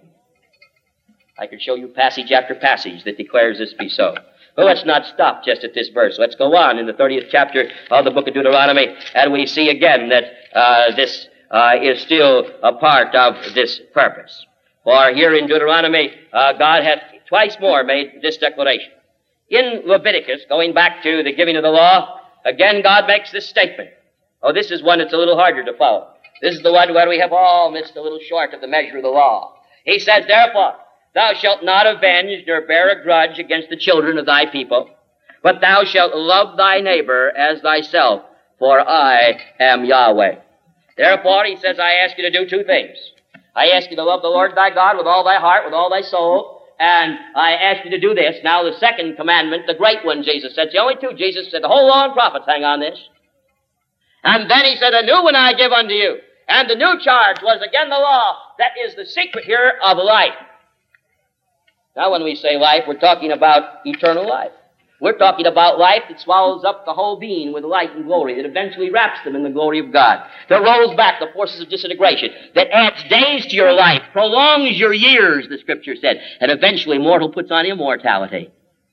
I could show you passage after passage that declares this to be so. Well, let's not stop just at this verse. Let's go on in the thirtieth chapter of the book of Deuteronomy, and we see again that uh, this uh, is still a part of this purpose. For here in Deuteronomy, uh, God hath twice more made this declaration. In Leviticus, going back to the giving of the law, again God makes this statement. Oh, this is one that's a little harder to follow. This is the one where we have all missed a little short of the measure of the law. He says, therefore, thou shalt not avenge nor bear a grudge against the children of thy people, but thou shalt love thy neighbor as thyself, for I am Yahweh. Therefore, he says, I ask you to do two things. I ask you to love the Lord thy God with all thy heart, with all thy soul, and I ask you to do this. Now, the second commandment, the great one, Jesus said, the only two, Jesus said, the whole law and prophets hang on this. And then he said, a new one I give unto you. And the new charge was, again, the law. That is the secret here of life. Now, when we say life, we're talking about eternal life. We're talking about life that swallows up the whole being with light and glory, that eventually wraps them in the glory of God, that rolls back the forces of disintegration, that adds days to your life, prolongs your years, the Scripture said, and eventually mortal puts on immortality.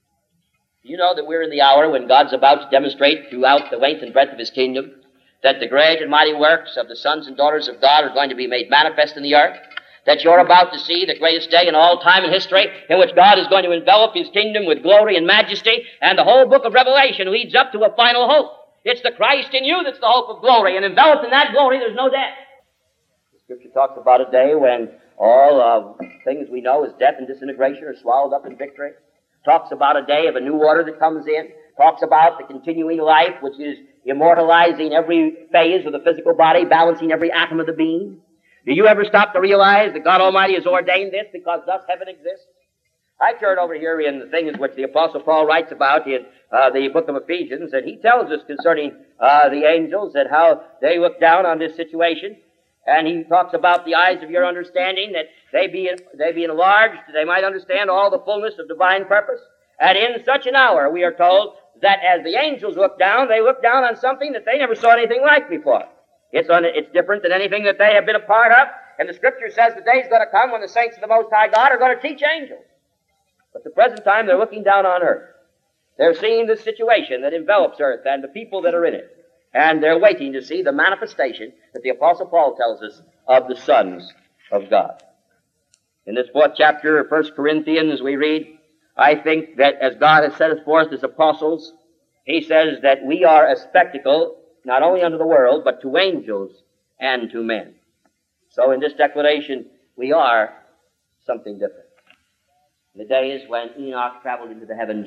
You know that we're in the hour when God's about to demonstrate throughout the length and breadth of His kingdom that the great and mighty works of the sons and daughters of God are going to be made manifest in the earth, that you're about to see the greatest day in all time and history in which God is going to envelop His kingdom with glory and majesty, and the whole book of Revelation leads up to a final hope. It's the Christ in you that's the hope of glory, and enveloped in that glory there's no death. The Scripture talks about a day when all of things we know as death and disintegration are swallowed up in victory. Talks about a day of a new order that comes in. Talks about the continuing life which is immortalizing every phase of the physical body, balancing every atom of the being. Do you ever stop to realize that God Almighty has ordained this because thus heaven exists? I turn over here in the things which the Apostle Paul writes about in uh, the book of Ephesians, and he tells us concerning uh, the angels and how they look down on this situation. And he talks about the eyes of your understanding, that they be, they be enlarged, that they might understand all the fullness of divine purpose. And in such an hour, we are told that as the angels look down, they look down on something that they never saw anything like before. It's, on, it's different than anything that they have been a part of. And the Scripture says the day's going to come when the saints of the Most High God are going to teach angels. But at the present time, they're looking down on earth. They're seeing this situation that envelops earth and the people that are in it. And they're waiting to see the manifestation that the Apostle Paul tells us of the sons of God. In this fourth chapter of First Corinthians, we read, I think that as God has set us forth as apostles, He says that we are a spectacle not only unto the world, but to angels and to men. So in this declaration, we are something different. In the days when Enoch traveled into the heavens,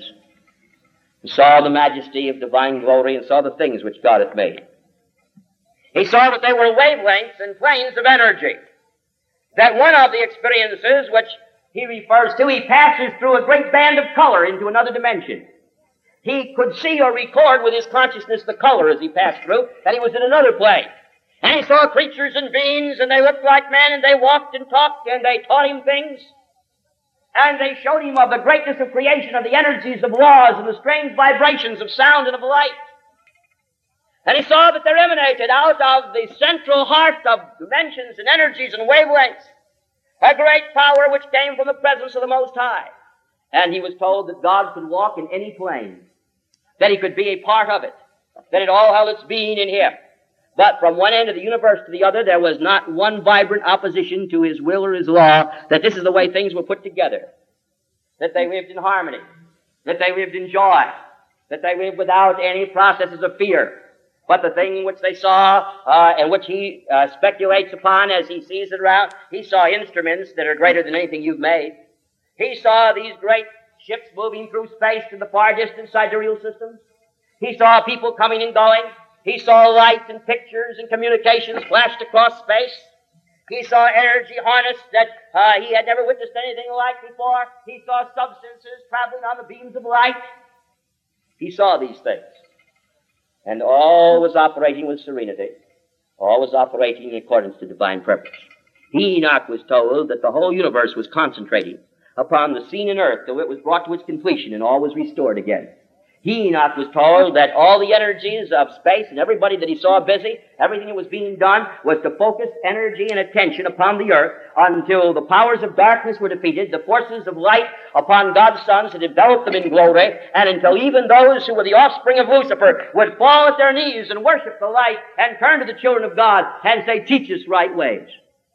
and saw the majesty of divine glory and saw the things which God hath made. He saw that they were wavelengths and planes of energy. That one of the experiences which he refers to, he passes through a great band of color into another dimension. He could see or record with his consciousness the color as he passed through, that he was in another plane. And he saw creatures and beings, and they looked like men, and they walked and talked, and they taught him things. And they showed him of the greatness of creation, of the energies of laws, and the strange vibrations of sound and of light. And he saw that there emanated out of the central heart of dimensions and energies and wavelengths a great power which came from the presence of the Most High. And he was told that God could walk in any plane, that he could be a part of it, that it all held its being in him. But from one end of the universe to the other, there was not one vibrant opposition to his will or his law, that this is the way things were put together, that they lived in harmony, that they lived in joy, that they lived without any processes of fear. But the thing which they saw, uh, and which he uh, speculates upon as he sees it around, he saw instruments that are greater than anything you've made. He saw these great ships moving through space to the far distant sidereal systems. He saw people coming and going. He saw light and pictures and communications flashed across space. He saw energy harnessed that uh, he had never witnessed anything like before. He saw substances traveling on the beams of light. He saw these things. And all was operating with serenity. All was operating in accordance to divine purpose. Enoch was told that the whole universe was concentrating upon the scene in earth till it was brought to its completion and all was restored again. Enoch was told that all the energies of space and everybody that he saw busy, everything that was being done, was to focus energy and attention upon the earth until the powers of darkness were defeated, the forces of light upon God's sons had enveloped them in glory, and until even those who were the offspring of Lucifer would fall at their knees and worship the light and turn to the children of God and say, teach us right ways.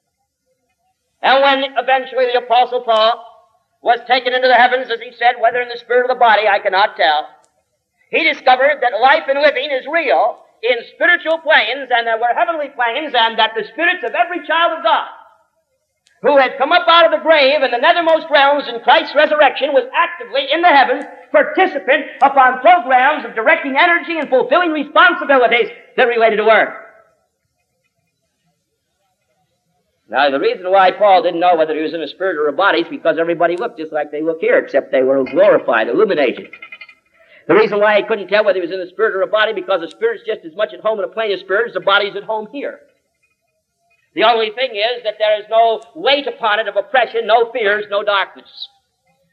And when eventually the Apostle Paul was taken into the heavens, as he said, whether in the spirit or the body, I cannot tell, he discovered that life and living is real in spiritual planes, and there were heavenly planes, and that the spirits of every child of God who had come up out of the grave in the nethermost realms in Christ's resurrection was actively in the heavens, participant upon programs of directing energy and fulfilling responsibilities that related to earth. Now, the reason why Paul didn't know whether he was in a spirit or a body is because everybody looked just like they look here, except they were glorified, illuminated. The reason why he couldn't tell whether he was in a spirit or a body, because the spirit's just as much at home in a plane of spirit as the body's at home here. The only thing is that there is no weight upon it of oppression, no fears, no darkness.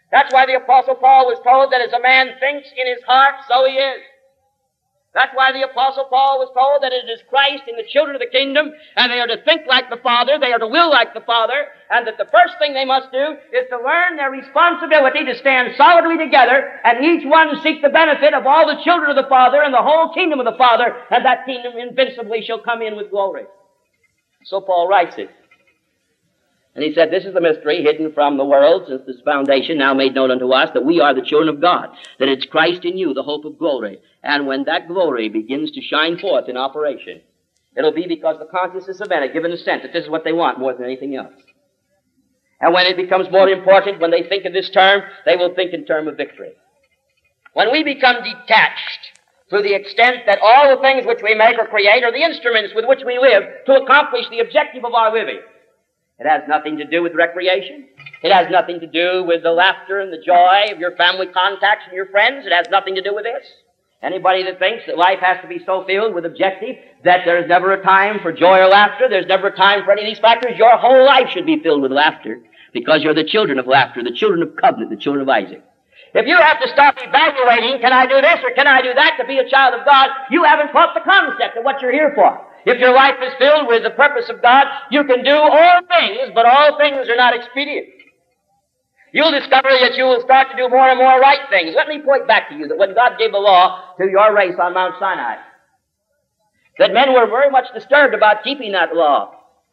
That's why the Apostle Paul was told that as a man thinks in his heart, so he is. That's why the Apostle Paul was told that it is Christ in the children of the kingdom, and they are to think like the Father, they are to will like the Father, and that the first thing they must do is to learn their responsibility to stand solidly together, and each one seek the benefit of all the children of the Father and the whole kingdom of the Father, and that kingdom invincibly shall come in with glory. So Paul writes it. And he said, this is the mystery hidden from the world since this foundation, now made known unto us, that we are the children of God, that it's Christ in you, the hope of glory. And when that glory begins to shine forth in operation, it'll be because the consciousness of men have given assent that this is what they want more than anything else. And when it becomes more important, when they think of this term, they will think in terms of victory. When we become detached to the extent that all the things which we make or create are the instruments with which we live to accomplish the objective of our living, it has nothing to do with recreation. It has nothing to do with the laughter and the joy of your family contacts and your friends. It has nothing to do with this. Anybody that thinks that life has to be so filled with objective that there's never a time for joy or laughter, there's never a time for any of these factors, your whole life should be filled with laughter because you're the children of laughter, the children of covenant, the children of Isaac. If you have to stop evaluating, can I do this or can I do that to be a child of God, you haven't caught the concept of what you're here for. If your life is filled with the purpose of God, you can do all things, but all things are not expedient. You'll discover that you will start to do more and more right things. Let me point back to you that when God gave the law to your race on Mount Sinai, that men were very much disturbed about keeping that law.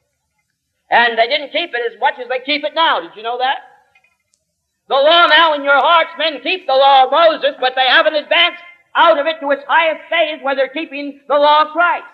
And they didn't keep it as much as they keep it now. Did you know that? The law now in your hearts, men keep the law of Moses, but they haven't advanced out of it to its highest phase where they're keeping the law of Christ.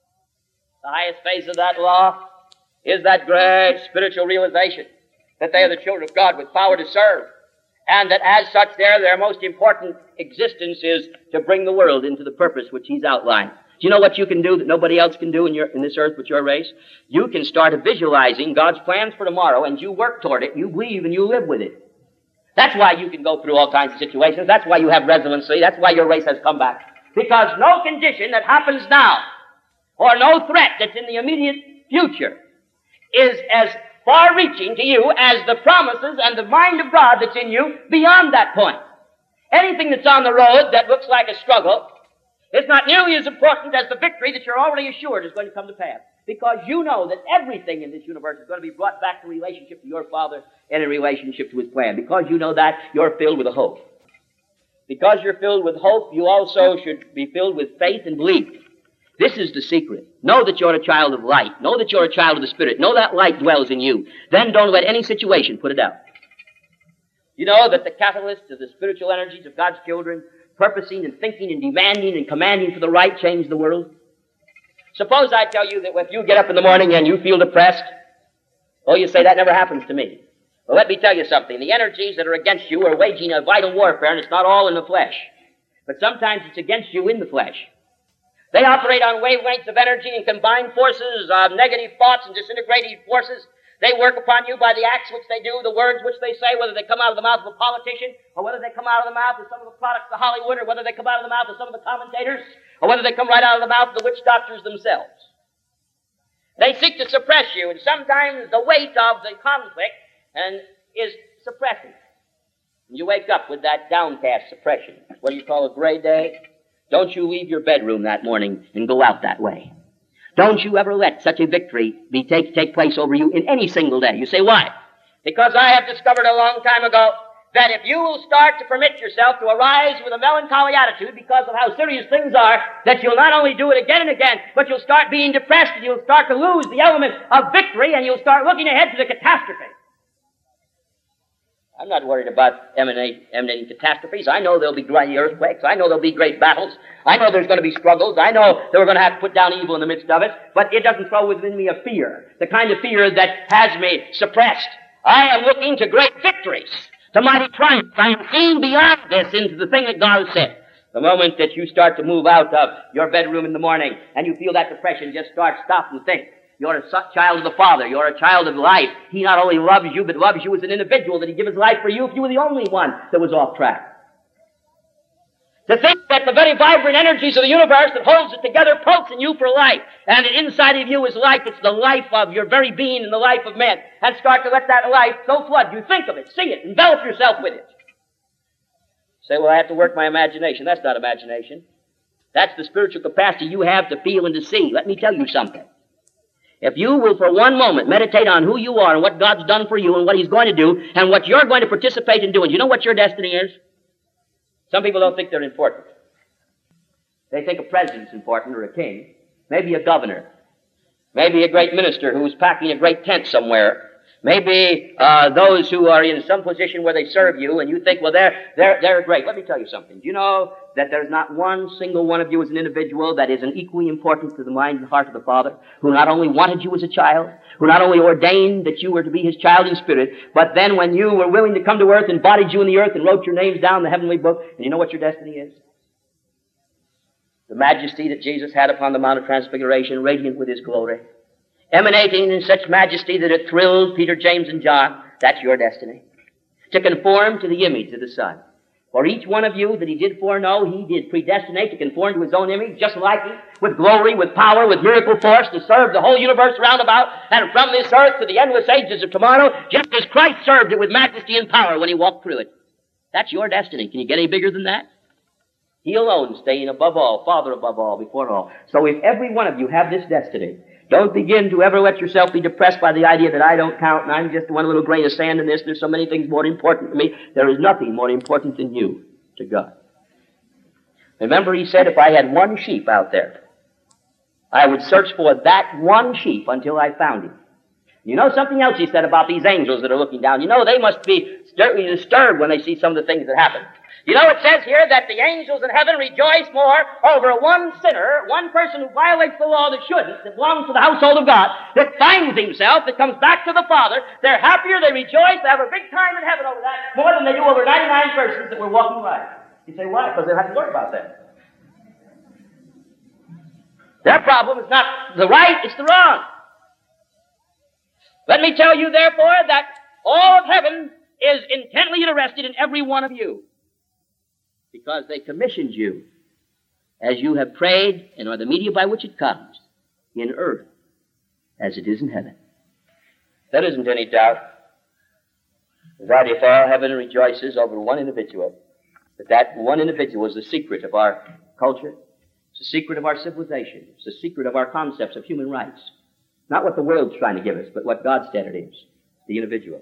The highest phase of that law is that great spiritual realization that they are the children of God with power to serve, and that as such there, their most important existence is to bring the world into the purpose which He's outlined. Do you know what you can do that nobody else can do in, your, in this earth but your race? You can start visualizing God's plans for tomorrow, and you work toward it, you believe, and you live with it. That's why you can go through all kinds of situations. That's why you have residency. That's why your race has come back. Because no condition that happens now, or no threat that's in the immediate future, is as far-reaching to you as the promises and the mind of God that's in you beyond that point. Anything that's on the road that looks like a struggle is not nearly as important as the victory that you're already assured is going to come to pass. Because you know that everything in this universe is going to be brought back to relationship to your Father and in relationship to His plan. Because you know that, you're filled with a hope. Because you're filled with hope, you also should be filled with faith and belief. This is the secret. Know that you're a child of light. Know that you're a child of the Spirit. Know that light dwells in you. Then don't let any situation put it out. You know that the catalyst of the spiritual energies of God's children, purposing and thinking and demanding and commanding for the right, change the world. Suppose I tell you that if you get up in the morning and you feel depressed, oh, you say, that never happens to me. Well, let me tell you something. The energies that are against you are waging a vital warfare, and it's not all in the flesh. But sometimes it's against you in the flesh. They operate on wavelengths of energy and combined forces of negative thoughts and disintegrating forces. They work upon you by the acts which they do, the words which they say, whether they come out of the mouth of a politician, or whether they come out of the mouth of some of the products of Hollywood, or whether they come out of the mouth of some of the commentators, or whether they come right out of the mouth of the witch doctors themselves. They seek to suppress you, and sometimes the weight of the conflict and is suppressing. And you wake up with that downcast suppression. What do you call a gray day? Don't you leave your bedroom that morning and go out that way. Don't you ever let such a victory be take, take place over you in any single day. You say, why? Because I have discovered a long time ago that if you will start to permit yourself to arise with a melancholy attitude because of how serious things are, that you'll not only do it again and again, but you'll start being depressed and you'll start to lose the element of victory and you'll start looking ahead to the catastrophe. I'm not worried about emanating, emanating catastrophes. I know there'll be great earthquakes. I know there'll be great battles. I know there's going to be struggles. I know that we're going to have to put down evil in the midst of it. But it doesn't throw within me a fear, the kind of fear that has me suppressed. I am looking to great victories, to mighty triumphs. I am seeing beyond this into the thing that God has said. The moment that you start to move out of your bedroom in the morning and you feel that depression, just start, stop and think. You're a child of the Father. You're a child of life. He not only loves you, but loves you as an individual, that He'd give His life for you if you were the only one that was off track. To think that the very vibrant energies of the universe that holds it together pulse in you for life. And that inside of you is life. It's the life of your very being and the life of men. And start to let that life go flood you. Think of it. See it. Envelop yourself with it. Say, well, I have to work my imagination. That's not imagination. That's the spiritual capacity you have to feel and to see. Let me tell you something. If you will for one moment meditate on who you are and what God's done for you and what He's going to do and what you're going to participate in doing, do you know what your destiny is? Some people don't think they're important. They think a president's important or a king, maybe a governor, maybe a great minister who's packing a great tent somewhere, maybe uh, those who are in some position where they serve you, and you think, well, they're, they're, they're great. Let me tell you something. Do you know that there's not one single one of you as an individual that isn't equally important to the mind and heart of the Father, who not only wanted you as a child, who not only ordained that you were to be His child in spirit, but then when you were willing to come to earth, embodied you in the earth and wrote your names down in the heavenly book, and you know what your destiny is? The majesty that Jesus had upon the Mount of Transfiguration, radiant with His glory, emanating in such majesty that it thrilled Peter, James, and John. That's your destiny. To conform to the image of the Son. For each one of you that He did foreknow, He did predestinate to conform to His own image, just like Him, with glory, with power, with miracle force, to serve the whole universe round about, and from this earth to the endless ages of tomorrow, just as Christ served it with majesty and power when He walked through it. That's your destiny. Can you get any bigger than that? He alone staying above all, Father above all, before all. So if every one of you have this destiny, don't begin to ever let yourself be depressed by the idea that I don't count and I'm just one little grain of sand in this. There's so many things more important to me. There is nothing more important than you to God. Remember, He said, if I had one sheep out there, I would search for that one sheep until I found him. You know something else He said about these angels that are looking down? You know, they must be certainly disturbed when they see some of the things that happen. You know, it says here that the angels in heaven rejoice more over one sinner, one person who violates the law that shouldn't, that belongs to the household of God, that finds himself, that comes back to the Father. They're happier, they rejoice, they have a big time in heaven over that, more than they do over ninety-nine persons that were walking by. You say, why? Because they don't have to worry about that. Their problem is not the right, it's the wrong. Let me tell you, therefore, that all of heaven is intently interested in every one of you, because they commissioned you, as you have prayed and are the media by which it comes, in earth as it is in heaven. There isn't any doubt that if all heaven rejoices over one individual, that that one individual is the secret of our culture, it's the secret of our civilization, it's the secret of our concepts of human rights. Not what the world's trying to give us, but what God's standard is, the individual.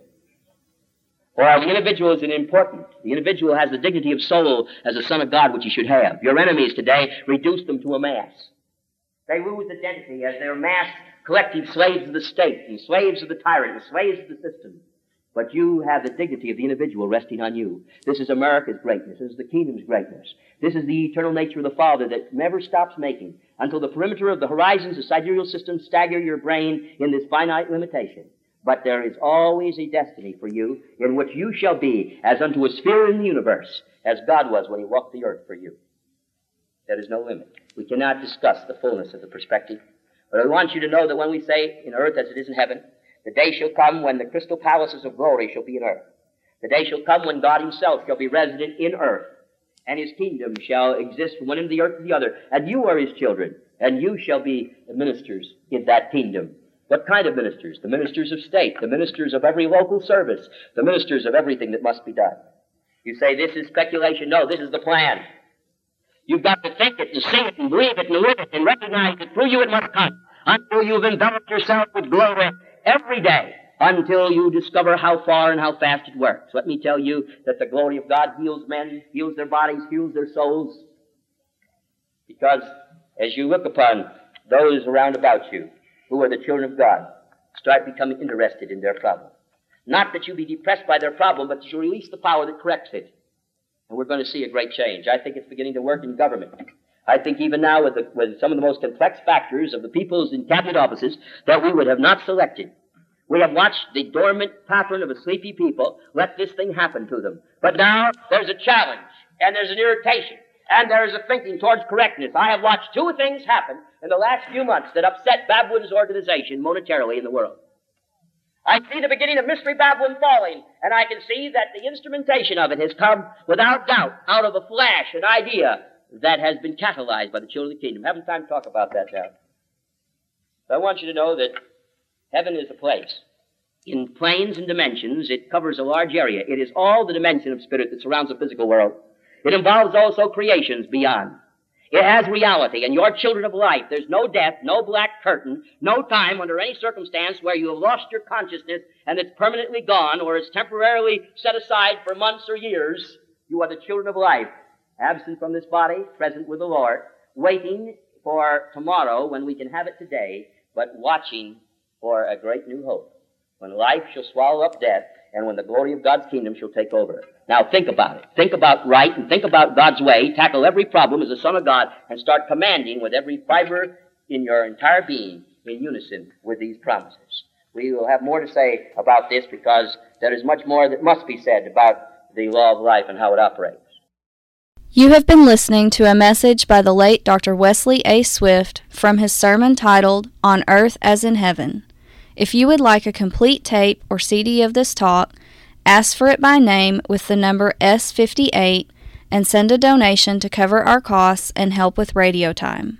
For the individual is important. The individual has the dignity of soul as a son of God, which he should have. Your enemies today reduce them to a mass. They lose identity as they're mass collective slaves of the state, and slaves of the tyrant, and slaves of the system. But you have the dignity of the individual resting on you. This is America's greatness. This is the kingdom's greatness. This is the eternal nature of the Father that never stops making until the perimeter of the horizons of sidereal system stagger your brain in this finite limitation. But there is always a destiny for you in which you shall be as unto a sphere in the universe, as God was when He walked the earth for you. There is no limit. We cannot discuss the fullness of the perspective. But I want you to know that when we say in earth as it is in heaven, the day shall come when the crystal palaces of glory shall be in earth. The day shall come when God Himself shall be resident in earth, and His kingdom shall exist from one end of the earth to the other, and you are His children, and you shall be ministers in that kingdom. What kind of ministers? The ministers of state, the ministers of every local service, the ministers of everything that must be done. You say, this is speculation. No, this is the plan. You've got to think it and see it and believe it and live it and recognize that through you it must come until you've enveloped yourself with glory every day, until you discover how far and how fast it works. Let me tell you that the glory of God heals men, heals their bodies, heals their souls, because as you look upon those around about you who are the children of God, start becoming interested in their problem. Not that you be depressed by their problem, but that you release the power that corrects it. And we're going to see a great change. I think it's beginning to work in government. I think even now with, the, with some of the most complex factors of the peoples in cabinet offices that we would have not selected. We have watched the dormant pattern of a sleepy people let this thing happen to them. But now there's a challenge, and there's an irritation, and there is a thinking towards correctness. I have watched two things happen in the last few months that upset Babwin's organization monetarily in the world. I see the beginning of Mystery Babylon falling, and I can see that the instrumentation of it has come, without doubt, out of a flash, an idea that has been catalyzed by the children of the kingdom. I haven't time to talk about that now. But I want you to know that heaven is a place. In planes and dimensions, it covers a large area. It is all the dimension of spirit that surrounds the physical world. It involves also creations beyond. It has reality, and your children of life. There's no death, no black curtain, no time under any circumstance where you have lost your consciousness and it's permanently gone or is temporarily set aside for months or years. You are the children of life, absent from this body, present with the Lord, waiting for tomorrow when we can have it today, but watching for a great new hope, when life shall swallow up death and when the glory of God's kingdom shall take over. Now think about it. Think about right and think about God's way. Tackle every problem as a son of God and start commanding with every fiber in your entire being in unison with these promises. We will have more to say about this because there is much more that must be said about the law of life and how it operates. You have been listening to a message by the late Doctor Wesley A. Swift from his sermon titled, On Earth as in Heaven. If you would like a complete tape or C D of this talk, ask for it by name with the number S fifty-eight and send a donation to cover our costs and help with radio time.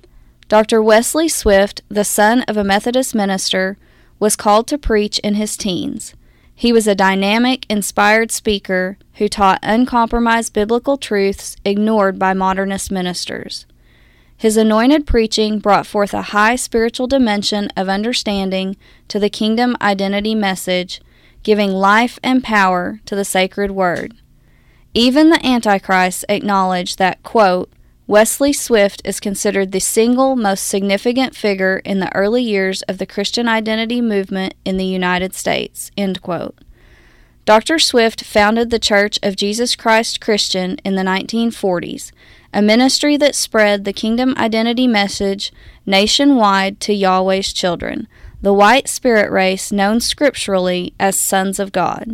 Doctor Wesley Swift, the son of a Methodist minister, was called to preach in his teens. He was a dynamic, inspired speaker who taught uncompromised biblical truths ignored by modernist ministers. His anointed preaching brought forth a high spiritual dimension of understanding to the kingdom identity message, giving life and power to the sacred word. Even the Antichrist acknowledged that, quote, Wesley Swift is considered the single most significant figure in the early years of the Christian identity movement in the United States, end quote. Doctor Swift founded the Church of Jesus Christ Christian in the nineteen forties, a ministry that spread the kingdom identity message nationwide to Yahweh's children, the white spirit race known scripturally as sons of God.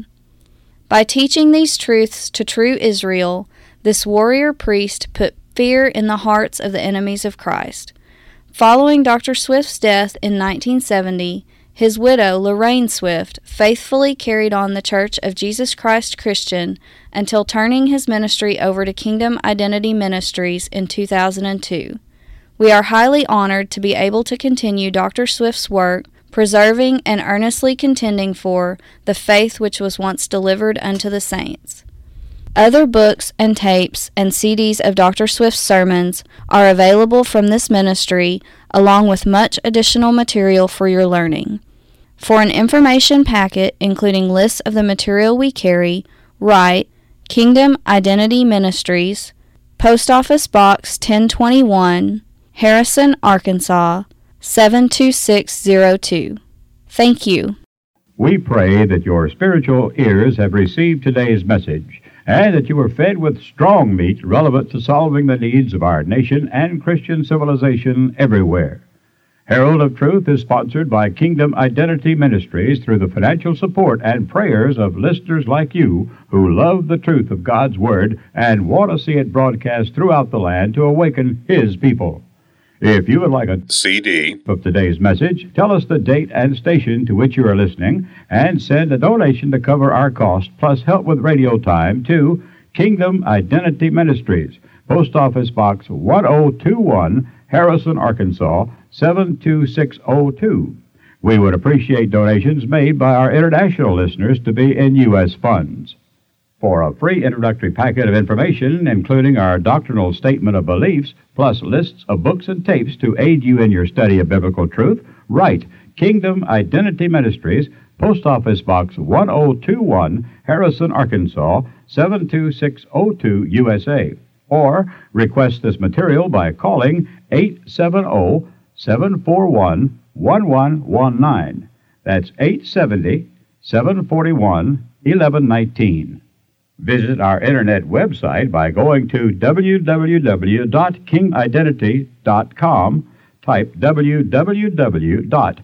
By teaching these truths to true Israel, this warrior priest put fear in the hearts of the enemies of Christ. Following Doctor Swift's death in nineteen seventy, his widow, Lorraine Swift, faithfully carried on the Church of Jesus Christ Christian until turning his ministry over to Kingdom Identity Ministries in two thousand two. We are highly honored to be able to continue Doctor Swift's work, preserving and earnestly contending for the faith which was once delivered unto the saints. Other books and tapes and C Ds of Doctor Swift's sermons are available from this ministry, along with much additional material for your learning. For an information packet, including lists of the material we carry, write Kingdom Identity Ministries, Post Office Box ten twenty-one, Harrison, Arkansas, seven two six zero two. Thank you. We pray that your spiritual ears have received today's message, and that you are fed with strong meat relevant to solving the needs of our nation and Christian civilization everywhere. Herald of Truth is sponsored by Kingdom Identity Ministries through the financial support and prayers of listeners like you who love the truth of God's Word and want to see it broadcast throughout the land to awaken His people. If you would like a C D of today's message, tell us the date and station to which you are listening, and send a donation to cover our cost, plus help with radio time, to Kingdom Identity Ministries, Post Office Box one oh two one, Harrison, Arkansas, seven two six zero two. We would appreciate donations made by our international listeners to be in U S funds. For a free introductory packet of information, including our doctrinal statement of beliefs, plus lists of books and tapes to aid you in your study of biblical truth, write Kingdom Identity Ministries, Post Office Box one oh two one, Harrison, Arkansas, seven two six zero two, U S A. Or request this material by calling eight seven zero, seven four one, one one one nine. That's eight seven zero, seven four one, one one one nine. Visit our internet website by going to w w w dot king identity dot com. Type w w w dot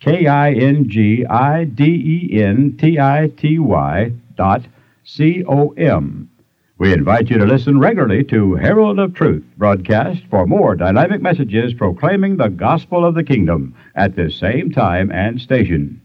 kingidentity dot com. We invite you to listen regularly to Herald of Truth broadcast for more dynamic messages proclaiming the gospel of the kingdom at this same time and station.